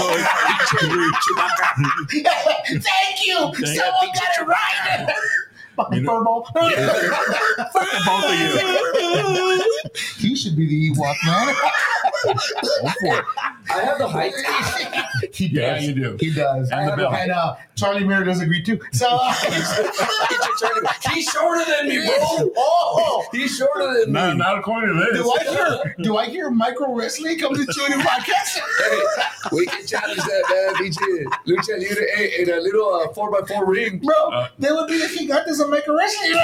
Thank you. Someone got it right. Fucking furball. Fuck both of you. He should be the Ewok, man. Go for it. I have the height. He does. Yeah, you do. He does. And the And, belt. and uh, Charlie Miller does agree too. So, uh, He's shorter than me, bro. oh, He's shorter than Not, me. not according to this. do I hear? Do I hear micro wrestling coming to Chewing Podcast? Hey, we can challenge that, man. Pinche Lucha Libre hey, in a little uh, four by four ring. Bro, Uh, they would be the gigantes of micro wrestling.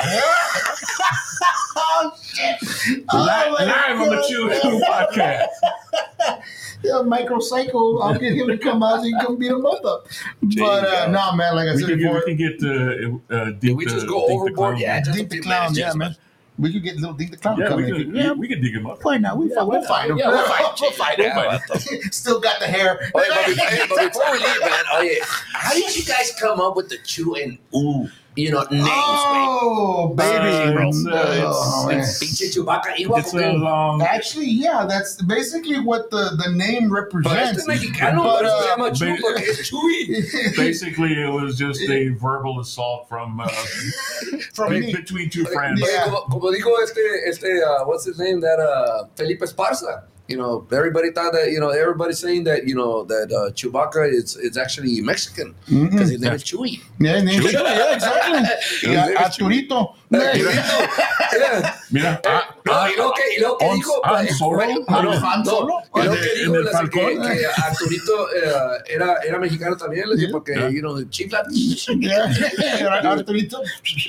Oh shit! Live, Oh, my live on the God. Chew podcast. Yeah, Micro Psycho. I'll get him to come out so you can come beat them both up. But uh, go. no, man, like I We said can get, before, we can get uh, uh, Did Dink we the- just go Dink the overboard? Clown. Yeah, just a Dink the few Clown, minutes, yeah, just- man. We could get little Dink the Clown Yeah, we coming. can, yeah, we, we can dig him up. why not? We Yeah, we'll why find him. not? Yeah, we'll we'll find find- we'll find Yeah, him. Still got the hair. Oh, yeah, but, be- hey, but before we leave, man, oh yeah, how did you guys come up with the Chew and Ooh, you know, names, Oh, baby. Uh, it's, uh, Oh, man. it's- Pinche Chewbacca, igual It's a como- long. Actually, yeah, that's basically what the, the name Pero represents. este mexicano, But, por eso uh, se llama Chew, ba- porque es Chewy. Basically, it was just a verbal assault from uh, from be- me. between two friends. Oye, Yeah. como, como dijo este, este uh, what's his name, that uh, Felipe Esparza. You know, everybody thought that, you know, everybody's saying that, you know, that uh, Chewbacca is, is actually Mexican because his name is Chewy. Yeah, name Chewy. yeah, exactly. His Yeah, name is Chewy. Arturito. Yeah. Mira, ah, No, y luego que, y luego que Han- dijo, Han pues, Solo. bueno, Han- no, Han no, Solo. y luego En que el- dijo en el le hace que, Falcón. que Arturito eh, era, era mexicano también, le dijo, porque, Yeah. you know, chifla. Yeah, Arturito.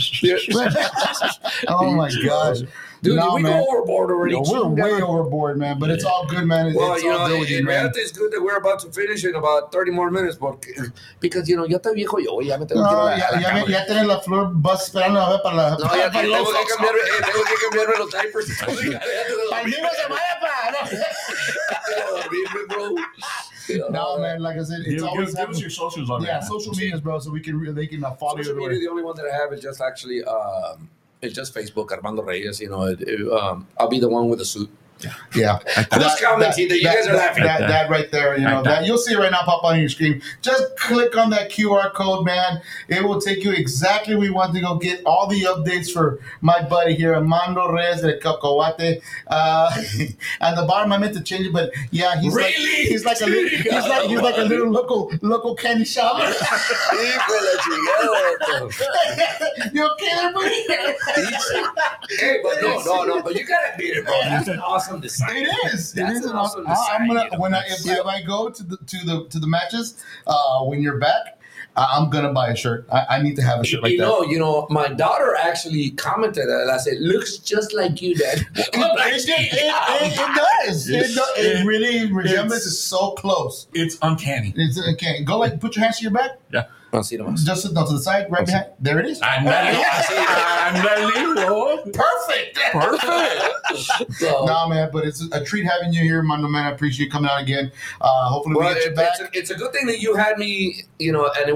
Oh my gosh. Dude, No, we man. go overboard already. Yo, we're Chinga. way overboard, man, but it's all good, man. It's, Well, it's you all know, good with you, in man. reality, it's good that we're about to finish in about thirty more minutes, porque, because, you know, ya está viejo yo, ya me tengo que ir a No, la, a ya, la ya, cama. ya tienes la flor bus esperando a ver para la. No, ya para tengo los que ojos. cambiar, eh, tengo que cambiarme los diapers. Ya tengo que Al mismo semana, pa, dormirme, bro. no. No, man, like I said, it's give, always give, give us happening. your socials on Yeah, that. social medias, bro, so we can re- they can uh, follow Social you media, everywhere. the only one that I have is just actually, um, it's just Facebook, Armando Reyes. You know, it, it, um, I'll be the one with the suit. Yeah. Who's commenting that you guys are laughing that, at? that right there, you know, Like that that. you'll see it right now pop on your screen. Just click on that Q R code, man. It will take you exactly where you want to go get all the updates for my buddy here, Armando Reyes de Cacahuate. Uh, at the bottom, I meant to change it, but yeah, he's like Really? he's like a little, he's like he's like a little local local candy shop. Hijo de la chingada. You okay there, buddy? Hey, but no, no, no, but you gotta beat it, bro. That's an awesome design. It is. It That's is an an awesome awesome. I- I'm design, gonna you know. when I if, if I go to the to the to the matches uh, when you're back, uh, I'm gonna buy a shirt. I, I need to have a shirt like you that. know, you know, my daughter actually commented and I said, "Looks just like you, Dad." I'm like, It, it, it, it does. It, do, it really resembles. It's so close. It's uncanny. It's okay. Go like put your hands to your back. Yeah. Así nomás. Just no, to the side, right behind. There it is. Ándale, ándale, bro. Perfect. Perfect. So, No, man, but it's a treat having you here, Mando, man. I appreciate you coming out again. Uh, hopefully well, we get you it, back. it's, a, it's a good thing that you had me, you know, and it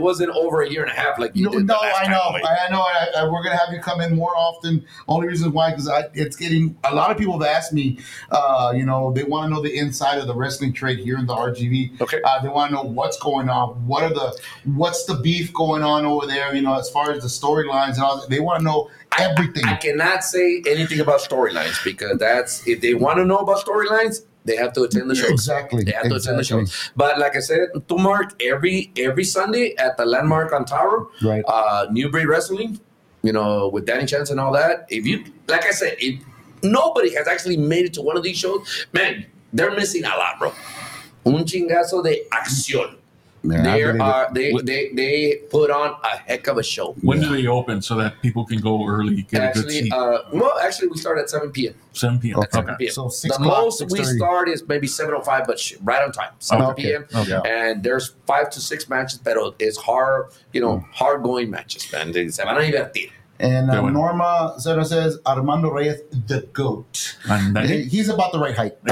wasn't over a year and a half like you No, did. no, the last I time, know, like- I know. I, I, we're gonna have you come in more often. Only reason why, because it's getting a lot of people have asked me. Uh, you know, they want to know the inside of the wrestling trade here in the R G V. Okay. Uh, they want to know what's going on. What are the what's the beef going on over there? You know, as far as the storylines and all that. They want to know everything. I cannot say anything about storylines because that's if they want to know about storylines, they have to attend the shows. Exactly. They have to attend the Exactly. shows. But like I said, to Mark, every every Sunday at the Landmark on Tower, Right. uh, New Breed Wrestling, you know, with Danny Chance and all that. If you, like I said, if nobody has actually made it to one of these shows, man, they're missing a lot, bro. Un chingazo de acción. Man, I They believe it. are they, they they put on a heck of a show. When do they open so that people can go early, get a good Actually, seat? uh, well, actually, we start at seven p.m. seven p.m. Okay. Okay. p.m. So six the o'clock, most we six thirty. start is maybe seven oh five, but sh- right on time, seven Okay. p.m. Okay. And there's five to six matches, but it's hard, you know, hard going matches, man. They se van a divertir. And Qué uh, bueno. Norma Zero says Armando Reyes, the goat. Ándale. He's about the right height.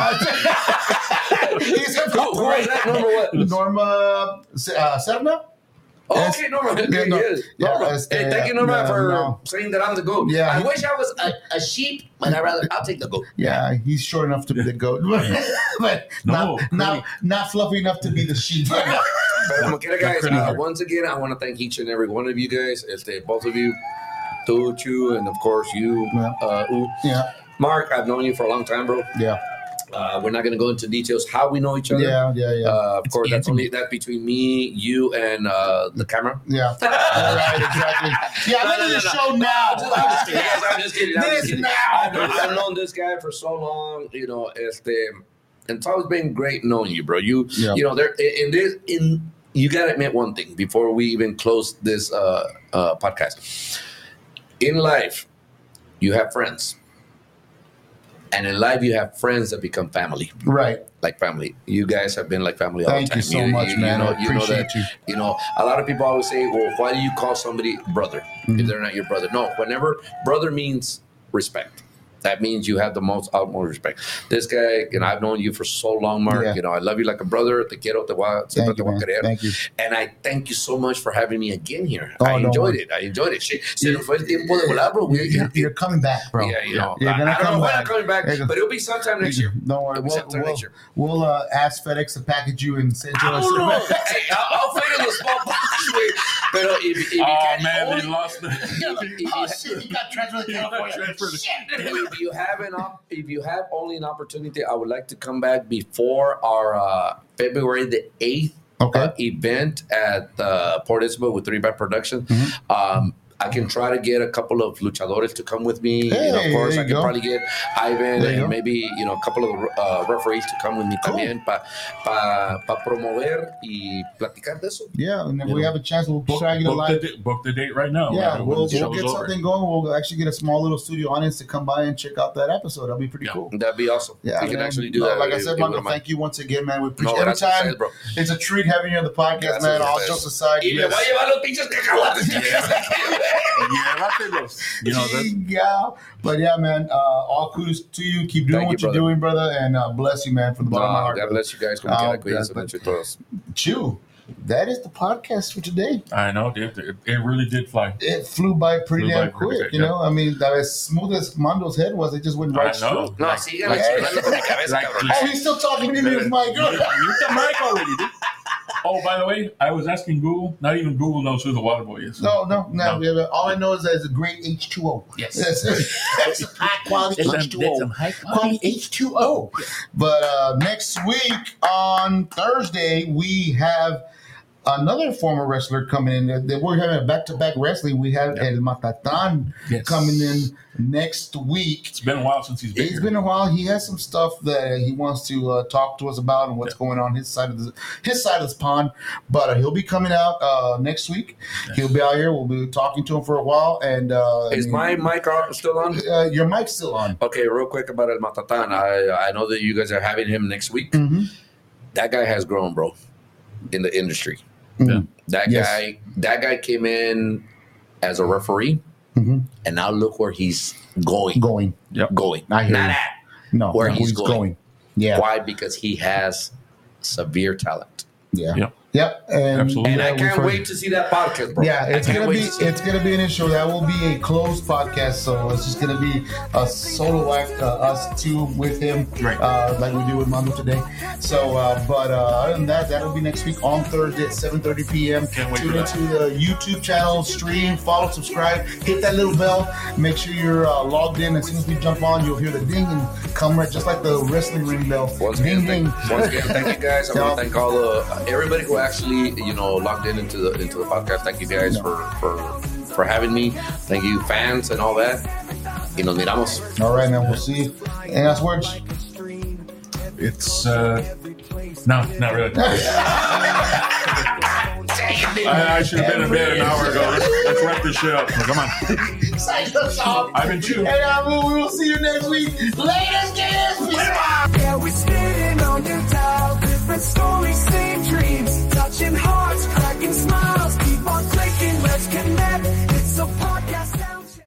Uh, he's Who, about the who right is that? Norma what? Norma uh, Serna? Oh, Yes. okay, Norma. Yeah, Yeah, no. yes. Yeah, Norma. este, Hey, thank you, Norma, yeah, for no. saying that I'm the goat. Yeah, I he- wish I was a, a sheep, but I rather I'll take the goat. Yeah, he's short enough to be the goat, but No, not, not not fluffy enough to be the sheep. But como quiera, guys, pretty uh, hard. once again, I want to thank each and every one of you guys, este, both of you, Tuchu, and of course you, Yeah. uh, U. yeah, Mark, I've known you for a long time, bro. yeah, Uh, we're not going to go into details how we know each other. yeah, yeah, yeah, Uh, of It's course, that's intimate. only that's between me, you, and uh, the camera. yeah. All right, exactly. Yeah, No, I'm no, in no, the no. show No, now. I'm just, I'm just kidding. guys. I'm just kidding. I'm This just kidding. now. I've, known- I've known this guy for so long, you know. Este, and it's always been great knowing you, bro. You, Yeah. you know, there in this in you gotta admit one thing before we even close this uh, uh, podcast. In life, you have friends. And in life, you have friends that become family, Right. like family. You guys have been like family all Thank the you time. so much, man. know, I you know appreciate that. you. You know, a lot of people always say, "Well, why do you call somebody brother Mm-hmm. if they're not your brother?" No, whenever brother means respect. That means you have the most utmost respect. This guy, you know, I've known you for so long, Mark. Yeah. You know, I love you like a brother. Te quiero, te voy a, siempre Thank te you, voy a man. querer. Thank you. And I thank you so much for having me again here. Oh, I no enjoyed worries. it. I enjoyed it. Se, se nos fue el tiempo de volar, bro. You're, you're, you're coming back, bro. Yeah, you know, You're I, gonna I don't come know when back. I'm coming back, You're gonna- but it'll be sometime next year. Don't worry. It'll be We'll, sometime we'll, next year. we'll uh, ask FedEx to package you and send you. I don't know. Hey, I'll, I'll fit in the small box. Wait, but uh, if, if you Oh can man, only, they lost the. if you- Oh shit! He got transferred to California. Transferred. if you have an op- if you have only an opportunity, I would like to come back before our uh, February the eighth Okay. uh, event at uh, Port Isabel with Three Bad Productions. Mm-hmm. Um, I can try to get a couple of luchadores to come with me. Hey, you know, of course, there I you can go. probably get Ivan There you and go. maybe you know a couple of the uh, referees to come with me Cool. también para pa, pa promover y platicar de eso. Yeah, and if You we know, have a chance, we'll Book, try to get a book, the, live. di- book the date right now. Yeah, uh, when we'll, the we'll show's get over. something going. We'll actually get a small little studio audience to come by and check out that episode. That'll be pretty Yeah. cool. That'd be awesome. Yeah, we can man. actually do No, that. Like I It- said, it Marco, wouldn't mind. thank you once again, man. We No, appreciate every gracias a time. ustedes, bro. It's a treat having you on the podcast, Gracias man. a All ustedes. jokes aside, Y you me voy a guys- llevar los pinches cacahuates. Llévatelos. You know, that's, yeah, but yeah, man. Uh, all kudos to you. Keep doing Thank what you, you're brother. doing, brother, and uh, bless you, man, from the bottom of my No, heart. God brother. bless you guys. Como Oh, quiera, cuídense God, mucho y todos. Chew. That is the podcast for today. I know, dude. It, it really did fly. It flew by pretty Flew by damn pretty quick, quick, you yeah. know. I mean, that as smooth as Mondo's head was, it just went right I know. through. No, Like- sigan like- hablando con mi cabeza, like- cabrón. Oh, he's still talking into his mic. You, you the mic already, dude. Oh, by the way, I was asking Google. Not even Google knows who the water boy is. No, no, no. No. yeah, All I know is that it's a great H two O. Yes. That's, that's high quality That's H some- two that's O. some high Quality H two O. But uh, next week on Thursday, we have another former wrestler coming in. That- that We're having a back-to-back wrestling. We have Yep. El Matatan Yes. coming in next week. It's been a while since he's been It's here. been a while. He has some stuff that he wants to uh, talk to us about and what's Yeah. going on his side of the his side of this pond. But uh, he'll be coming out uh, next week. Yes. He'll be out here. We'll be talking to him for a while. And uh, Is my mic on- still on? uh, your mic's still on? Okay, real quick about El Matatan. I I know that you guys are having him next week. Mm-hmm. That guy has grown, bro, in the industry. Yeah. That Yes. guy, that guy came in as a referee, Mm-hmm. and now look where he's going. Going. Yep. Going. I hear Not you. at. No, Where no, he's he's going. going. Yeah. Why? Because he has severe talent. Yeah. Yep. Yep, and, Absolutely. And yeah, I we've can't heard- wait to see that podcast, bro. Yeah, I it's can't gonna wait be to see it's gonna be an intro. That will be a closed podcast, so it's just gonna be a solo act, uh, us two with him, Right. uh, like we do with Mando today. So, uh, but uh, other than that, that'll be next week on Thursday at seven thirty p.m. Can't wait Tune for into the YouTube channel, stream, follow, subscribe, hit that little bell. Make sure you're uh, logged in. As soon as we jump on, you'll hear the ding and come right, just like the wrestling ring bell. Once Ding again, ding. thank, once again, thank you guys. I want to thank all the everybody who actually, you know, logged in into the into the podcast. Thank you guys for for for having me. Thank you, fans and all that. Y nos miramos. All right, man. We'll see you. Any last words? It's uh, no, not really. I, I should have been in bed an hour ago. Let's, let's wrap this shit up. Come on. Sign us off. I've been chewing. And uh, we will see you next week. Latest, kids.